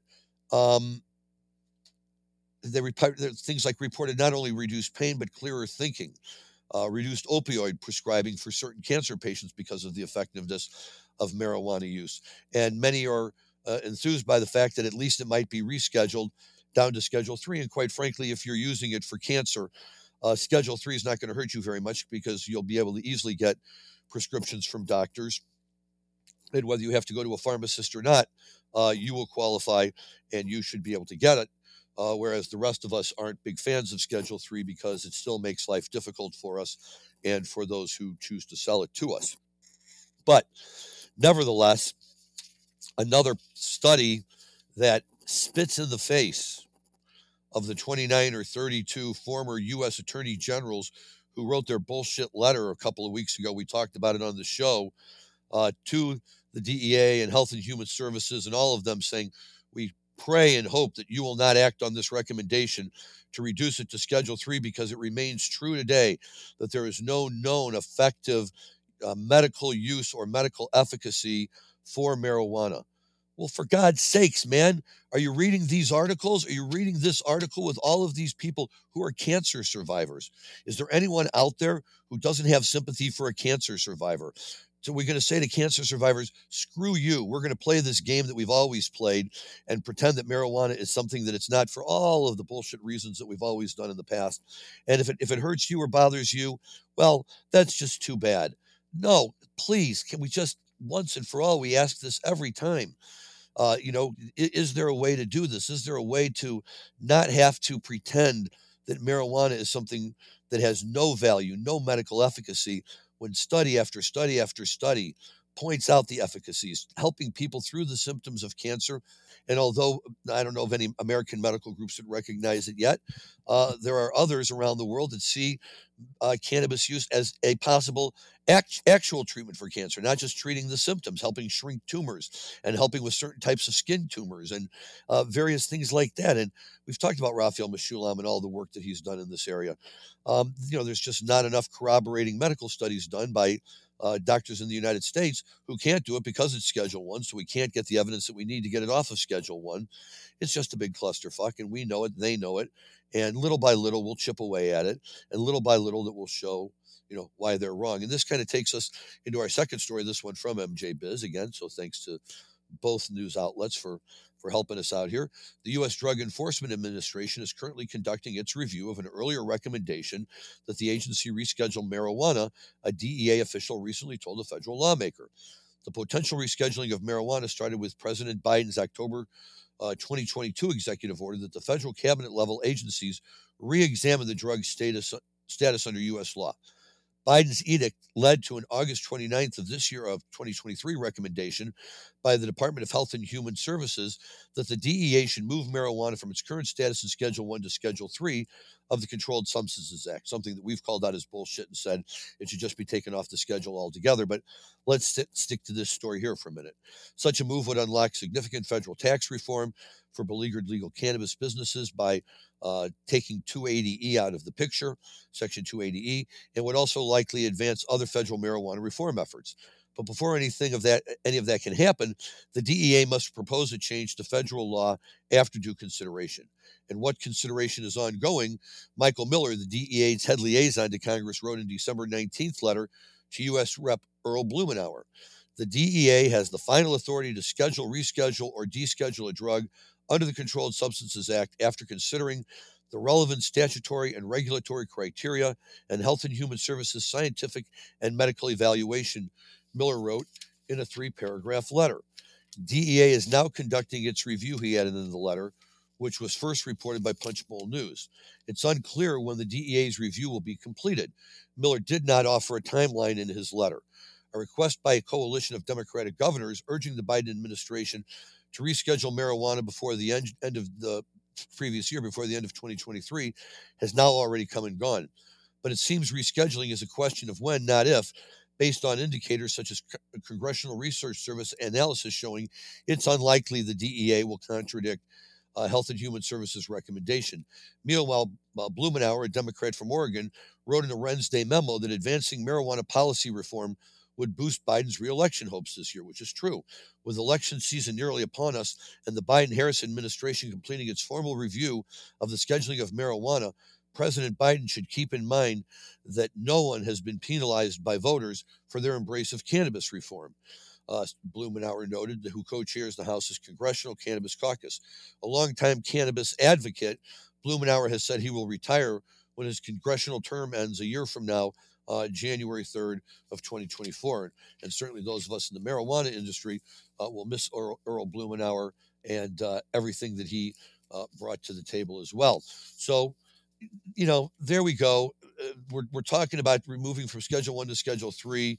things like reported not only reduced pain, but clearer thinking. Reduced opioid prescribing for certain cancer patients because of the effectiveness of marijuana use. And many are enthused by the fact that at least it might be rescheduled down to Schedule 3. And quite frankly, if you're using it for cancer, Schedule 3 is not going to hurt you very much, because you'll be able to easily get prescriptions from doctors. And whether you have to go to a pharmacist or not, you will qualify and you should be able to get it. Whereas the rest of us aren't big fans of Schedule 3 because it still makes life difficult for us and for those who choose to sell it to us. But nevertheless, another study that spits in the face of the 29 or 32 former U.S. attorney generals who wrote their bullshit letter a couple of weeks ago. We talked about it on the show, to the DEA and Health and Human Services, and all of them saying, we pray and hope that you will not act on this recommendation to reduce it to Schedule 3, because it remains true today that there is no known effective medical use or medical efficacy for marijuana. Well, for God's sakes, man, are you reading these articles? Are you reading this article with all of these people who are cancer survivors? Is there anyone out there who doesn't have sympathy for a cancer survivor? So we're going to say to cancer survivors, screw you. We're going to play this game that we've always played and pretend that marijuana is something that it's not for all of the bullshit reasons that we've always done in the past. And if it hurts you or bothers you, well, that's just too bad. No, please, can we just once and for all, we ask this every time. Is there a way to do this? Is there a way to not have to pretend that marijuana is something that has no value, no medical efficacy, when study after study after study points out the efficacies, helping people through the symptoms of cancer? And although I don't know of any American medical groups that recognize it yet, there are others around the world that see cannabis use as a possible actual treatment for cancer, not just treating the symptoms, helping shrink tumors and helping with certain types of skin tumors and various things like that. And we've talked about Raphael Mechoulam and all the work that he's done in this area. There's just not enough corroborating medical studies done by doctors in the United States who can't do it because it's Schedule 1, so we can't get the evidence that we need to get it off of Schedule 1. It's just a big clusterfuck, and we know it, they know it, and little by little we'll chip away at it, and little by little that will show why they're wrong. And this kind of takes us into our second story, this one from MJ Biz again, so thanks to both news outlets for helping us out here. The U.S. Drug Enforcement Administration is currently conducting its review of an earlier recommendation that the agency reschedule marijuana, a DEA official recently told a federal lawmaker. The potential rescheduling of marijuana started with President Biden's October 2022 executive order that the federal cabinet level agencies re-examine the drug status under U.S. law. Biden's edict led to an August 29th of this year of 2023 recommendation by the Department of Health and Human Services that the DEA should move marijuana from its current status in Schedule 1 to Schedule 3 of the Controlled Substances Act, something that we've called out as bullshit and said it should just be taken off the schedule altogether. But let's stick to this story here for a minute. Such a move would unlock significant federal tax reform for beleaguered legal cannabis businesses by taking 280E out of the picture, Section 280E, and would also likely advance other federal marijuana reform efforts. But before any of that can happen, the DEA must propose a change to federal law after due consideration. And what consideration is ongoing? Michael Miller, the DEA's head liaison to Congress, wrote in December 19th letter to U.S. Rep. Earl Blumenauer. The DEA has the final authority to schedule, reschedule, or deschedule a drug under the Controlled Substances Act after considering the relevant statutory and regulatory criteria and Health and Human Services scientific and medical evaluation, Miller wrote in a 3-paragraph letter. DEA is now conducting its review, he added in the letter, which was first reported by Punchbowl News. It's unclear when the DEA's review will be completed. Miller did not offer a timeline in his letter. A request by a coalition of Democratic governors urging the Biden administration to reschedule marijuana before the end of the previous year, before the end of 2023, has now already come and gone. But it seems rescheduling is a question of when, not if, based on indicators such as Congressional Research Service analysis showing it's unlikely the DEA will contradict Health and Human Services recommendation. Meanwhile, Blumenauer, a Democrat from Oregon, wrote in a Wednesday memo that advancing marijuana policy reform would boost Biden's reelection hopes this year, which is true. With election season nearly upon us and the Biden-Harris administration completing its formal review of the scheduling of marijuana, President Biden should keep in mind that no one has been penalized by voters for their embrace of cannabis reform. Blumenauer noted, who co-chairs the House's Congressional Cannabis Caucus. A longtime cannabis advocate, Blumenauer has said he will retire when his congressional term ends a year from now, January 3rd of 2024. And certainly those of us in the marijuana industry will miss Earl Blumenauer and everything that he brought to the table as well. So, there we go. We're talking about removing from Schedule 1 to Schedule 3.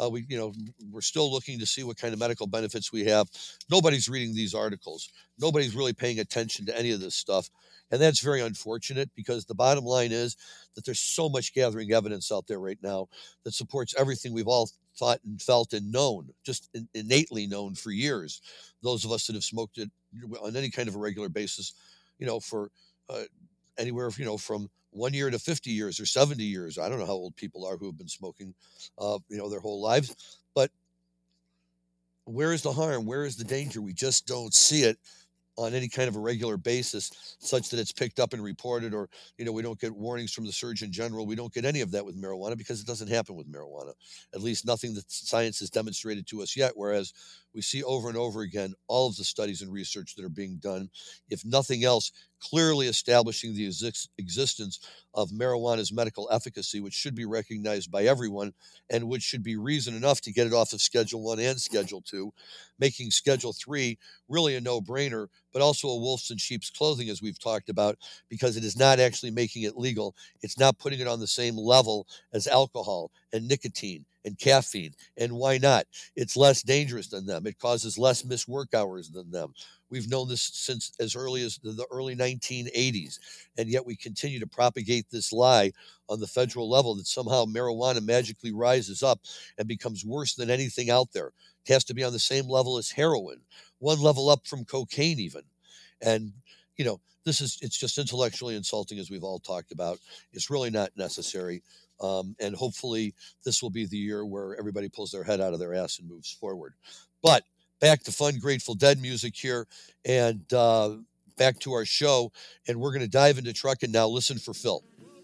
We're still looking to see what kind of medical benefits we have. Nobody's reading these articles. Nobody's really paying attention to any of this stuff. And that's very unfortunate because the bottom line is that there's so much gathering evidence out there right now that supports everything we've all thought and felt and known, just innately known for years. Those of us that have smoked it on any kind of a regular basis, for anywhere, from 1 year to 50 years or 70 years. I don't know how old people are who have been smoking, their whole lives. But where is the harm? Where is the danger? We just don't see it on any kind of a regular basis, such that it's picked up and reported, or we don't get warnings from the Surgeon General. We don't get any of that with marijuana because it doesn't happen with marijuana. At least nothing that science has demonstrated to us yet. Whereas we see over and over again all of the studies and research that are being done, if nothing else, clearly establishing the existence of marijuana's medical efficacy, which should be recognized by everyone, and which should be reason enough to get it off of Schedule 1 and Schedule 2, making Schedule 3 really a no-brainer, but also a wolf's in sheep's clothing, as we've talked about, because it is not actually making it legal. It's not putting it on the same level as alcohol and nicotine and caffeine. And why not? It's less dangerous than them. It causes less missed work hours than them. We've known this since as early as the early 1980s, and yet we continue to propagate this lie on the federal level that somehow marijuana magically rises up and becomes worse than anything out there. It has to be on the same level as heroin, one level up from cocaine even. And it's just intellectually insulting, as we've all talked about. It's really not necessary. And hopefully this will be the year where everybody pulls their head out of their ass and moves forward. But back to fun Grateful Dead music here, and back to our show. And we're going to dive into trucking now. Listen for Phil.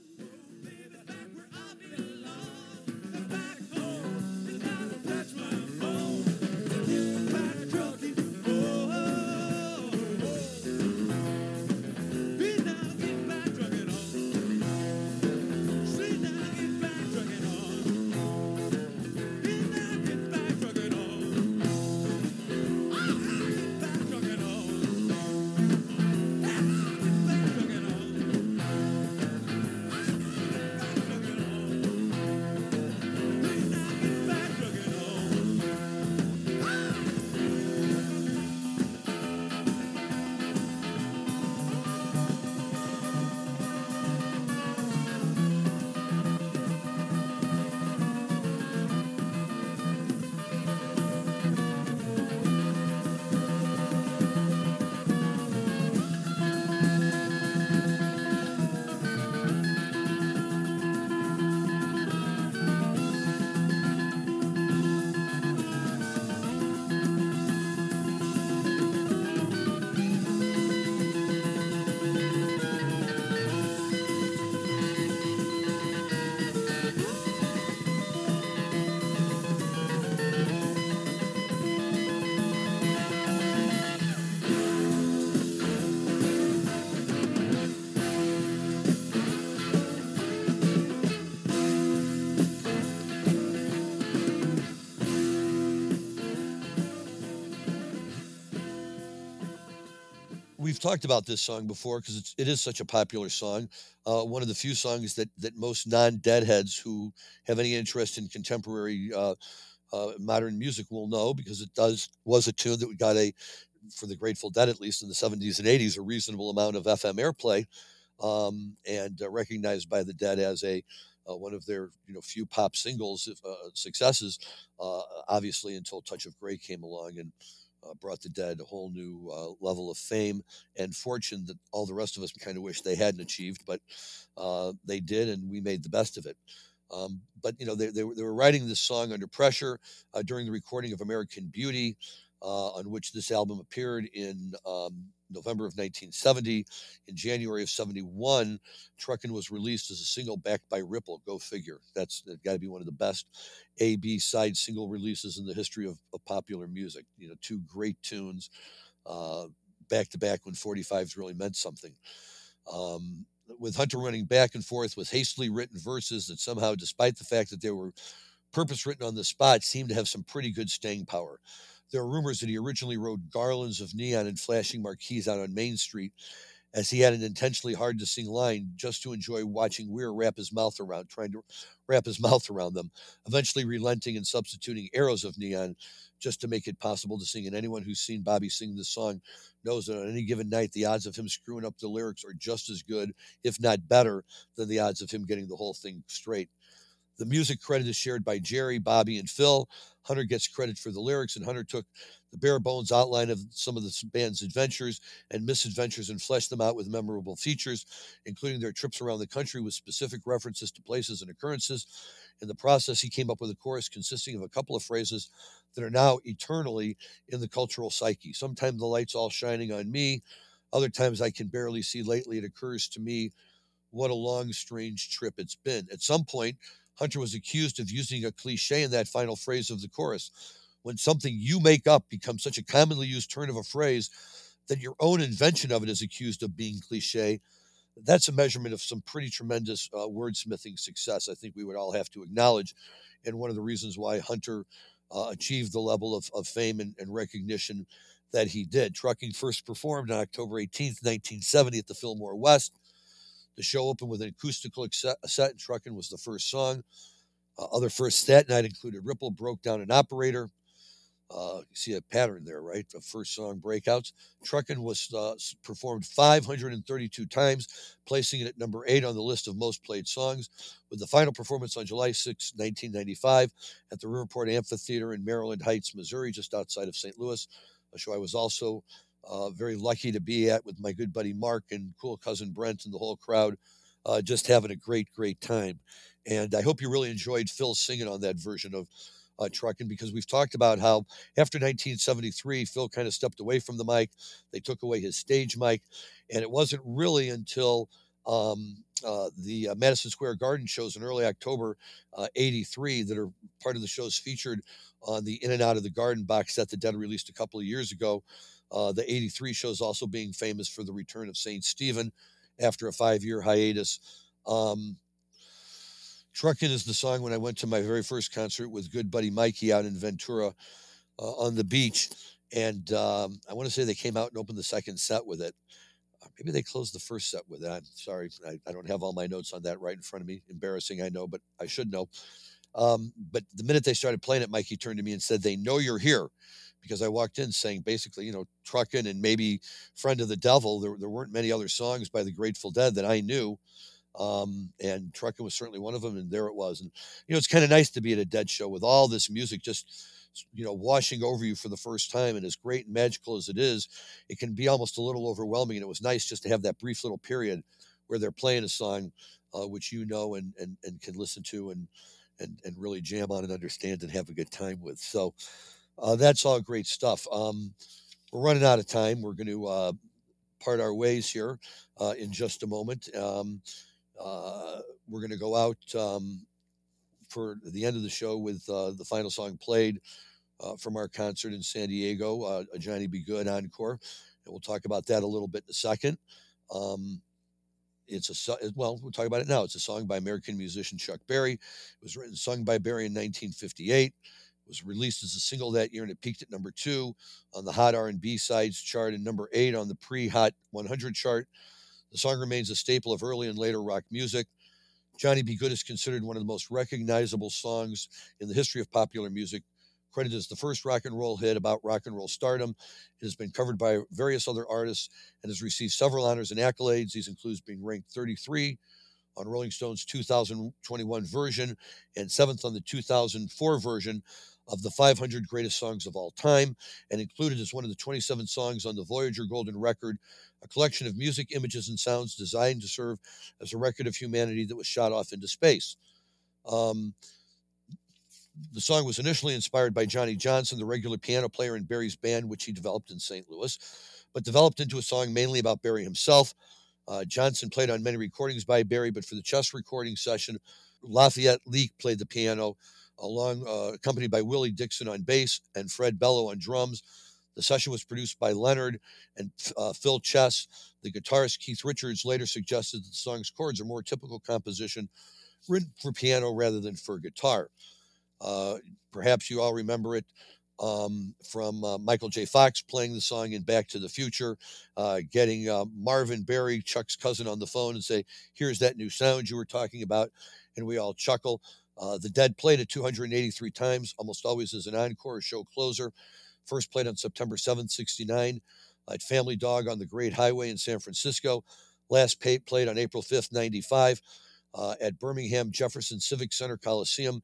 We've talked about this song before because it is such a popular song. One of the few songs that most non-deadheads who have any interest in contemporary modern music will know, because it was a tune that we got for the Grateful Dead, at least in the 70s and 80s, a reasonable amount of FM airplay, and recognized by the Dead as one of their few pop singles successes, obviously, until Touch of Grey came along and brought the Dead a whole new level of fame and fortune that all the rest of us kind of wish they hadn't achieved, but they did, and we made the best of it. But they were writing this song under pressure during the recording of American Beauty, on which this album appeared in November of 1970. In January of 71, Truckin' was released as a single backed by Ripple. Go figure. That's got to be one of the best A-B side single releases in the history of popular music. Two great tunes back to back when 45s really meant something. With Hunter running back and forth with hastily written verses that somehow, despite the fact that they were purpose written on the spot, seemed to have some pretty good staying power. There are rumors that he originally wrote garlands of neon and flashing marquees out on Main Street, as he had an intentionally hard to sing line just to enjoy watching Weir trying to wrap his mouth around them, eventually relenting and substituting arrows of neon just to make it possible to sing. And anyone who's seen Bobby sing this song knows that on any given night, the odds of him screwing up the lyrics are just as good, if not better, than the odds of him getting the whole thing straight. The music credit is shared by Jerry, Bobby, and Phil. Hunter gets credit for the lyrics, and Hunter took the bare bones outline of some of the band's adventures and misadventures and fleshed them out with memorable features, including their trips around the country with specific references to places and occurrences. In the process, he came up with a chorus consisting of a couple of phrases that are now eternally in the cultural psyche. Sometimes the light's all shining on me. Other times I can barely see. Lately, it occurs to me what a long, strange trip it's been. At some point, Hunter was accused of using a cliche in that final phrase of the chorus. When something you make up becomes such a commonly used turn of a phrase that your own invention of it is accused of being cliche, that's a measurement of some pretty tremendous wordsmithing success. I think we would all have to acknowledge, and one of the reasons why Hunter achieved the level of fame and recognition that he did. Trucking first performed on October 18th, 1970 at the Fillmore West. The show opened with an acoustical set, and Truckin' was the first song. Other firsts that night included Ripple Broke Down an Operator. You see a pattern there, right? The first song breakouts. Truckin' was performed 532 times, placing it at number 8 on the list of most played songs, with the final performance on July 6, 1995, at the Riverport Amphitheater in Maryland Heights, Missouri, just outside of St. Louis, a show I was also very lucky to be at with my good buddy Mark and cool cousin Brent and the whole crowd, just having a great, great time. And I hope you really enjoyed Phil singing on that version of Truckin', because we've talked about how after 1973, Phil kind of stepped away from the mic. They took away his stage mic. And it wasn't really until the Madison Square Garden shows in early October 83 that are part of the shows featured on the In and Out of the Garden box set the Dead released a couple of years ago. The 83 shows also being famous for the return of St. Stephen after a 5-year hiatus. Truckin' is the song when I went to my very first concert with good buddy Mikey out in Ventura on the beach. And I want to say they came out and opened the second set with it. Maybe they closed the first set with it. I'm sorry. I don't have all my notes on that right in front of me. Embarrassing, I know, but I should know. But the minute they started playing it, Mikey turned to me and said, "They know you're here." Because I walked in saying basically, Truckin' and maybe Friend of the Devil. There weren't many other songs by the Grateful Dead that I knew. And Truckin' was certainly one of them, and there it was. And, it's kind of nice to be at a Dead show with all this music just, washing over you for the first time. And as great and magical as it is, it can be almost a little overwhelming. And it was nice just to have that brief little period where they're playing a song, which and can listen to and really jam on and understand and have a good time with. So that's all great stuff. We're running out of time. We're going to part our ways here in just a moment. We're going to go out for the end of the show with the final song played from our concert in San Diego, a Johnny B. Good encore. And we'll talk about that a little bit in a second. We'll talk about it now. It's a song by American musician Chuck Berry. It was written and sung by Berry in 1958. It was released as a single that year, and it peaked at number 2 on the Hot R&B Sides chart and number 8 on the pre-Hot 100 chart. The song remains a staple of early and later rock music. Johnny B. Good is considered one of the most recognizable songs in the history of popular music. Credited as the first rock and roll hit about rock and roll stardom, it has been covered by various other artists and has received several honors and accolades. These include being ranked 33 on Rolling Stone's 2021 version and 7th on the 2004 version of the 500 greatest songs of all time, and included as one of the 27 songs on the Voyager Golden Record, a collection of music, images, and sounds designed to serve as a record of humanity that was shot off into space. The song was initially inspired by Johnny Johnson, the regular piano player in Berry's band, which he developed in St. Louis, but developed into a song mainly about Berry himself. Johnson played on many recordings by Berry, but for the chess recording session, Lafayette Leake played the piano, accompanied by Willie Dixon on bass and Fred Bello on drums. The session was produced by Leonard and Phil Chess. The guitarist Keith Richards later suggested that the song's chords are more typical composition written for piano rather than for guitar. Perhaps you all remember it from Michael J. Fox playing the song in Back to the Future, getting Marvin Berry, Chuck's cousin, on the phone and say, "Here's that new sound you were talking about," and we all chuckle. The Dead played it 283 times, almost always as an encore or show closer. First played on September 7th, 1969 at Family Dog on the Great Highway in San Francisco. Last played on April 5th, 1995 at Birmingham Jefferson Civic Center Coliseum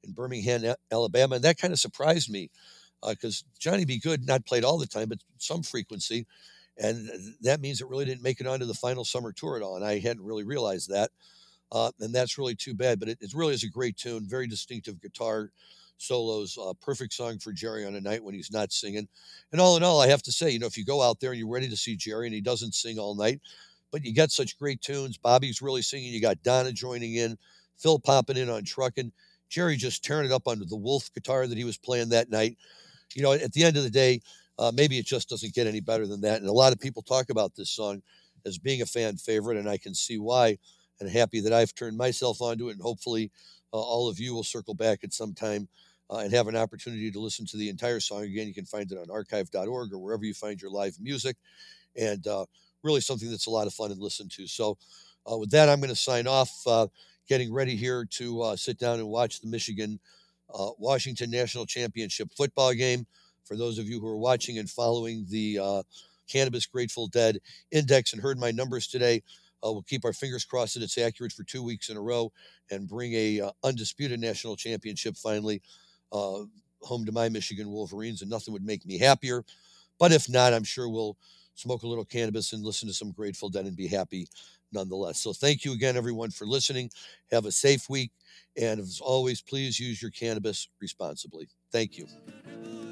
in Birmingham, Alabama. And that kind of surprised me because Johnny B. Good not played all the time, but some frequency. And that means it really didn't make it onto the final summer tour at all. And I hadn't really realized that. And that's really too bad. But it really is a great tune, very distinctive guitar solos, perfect song for Jerry on a night when he's not singing. And all in all, I have to say, if you go out there and you're ready to see Jerry and he doesn't sing all night, but you get such great tunes. Bobby's really singing. You got Donna joining in, Phil popping in on trucking, Jerry just tearing it up on the Wolf guitar that he was playing that night. At the end of the day, maybe it just doesn't get any better than that. And a lot of people talk about this song as being a fan favorite, and I can see why. And happy that I've turned myself onto it, and hopefully all of you will circle back at some time and have an opportunity to listen to the entire song again. You can find it on archive.org or wherever you find your live music, and really something that's a lot of fun to listen to. So with that, I'm going to sign off, getting ready here to sit down and watch the Michigan Washington National Championship football game. For those of you who are watching and following the Cannabis Grateful Dead Index and heard my numbers today, we'll keep our fingers crossed that it's accurate for 2 weeks in a row and bring a undisputed national championship finally home to my Michigan Wolverines, and nothing would make me happier. But if not, I'm sure we'll smoke a little cannabis and listen to some Grateful Dead and be happy nonetheless. So thank you again, everyone, for listening. Have a safe week. And as always, please use your cannabis responsibly. Thank you.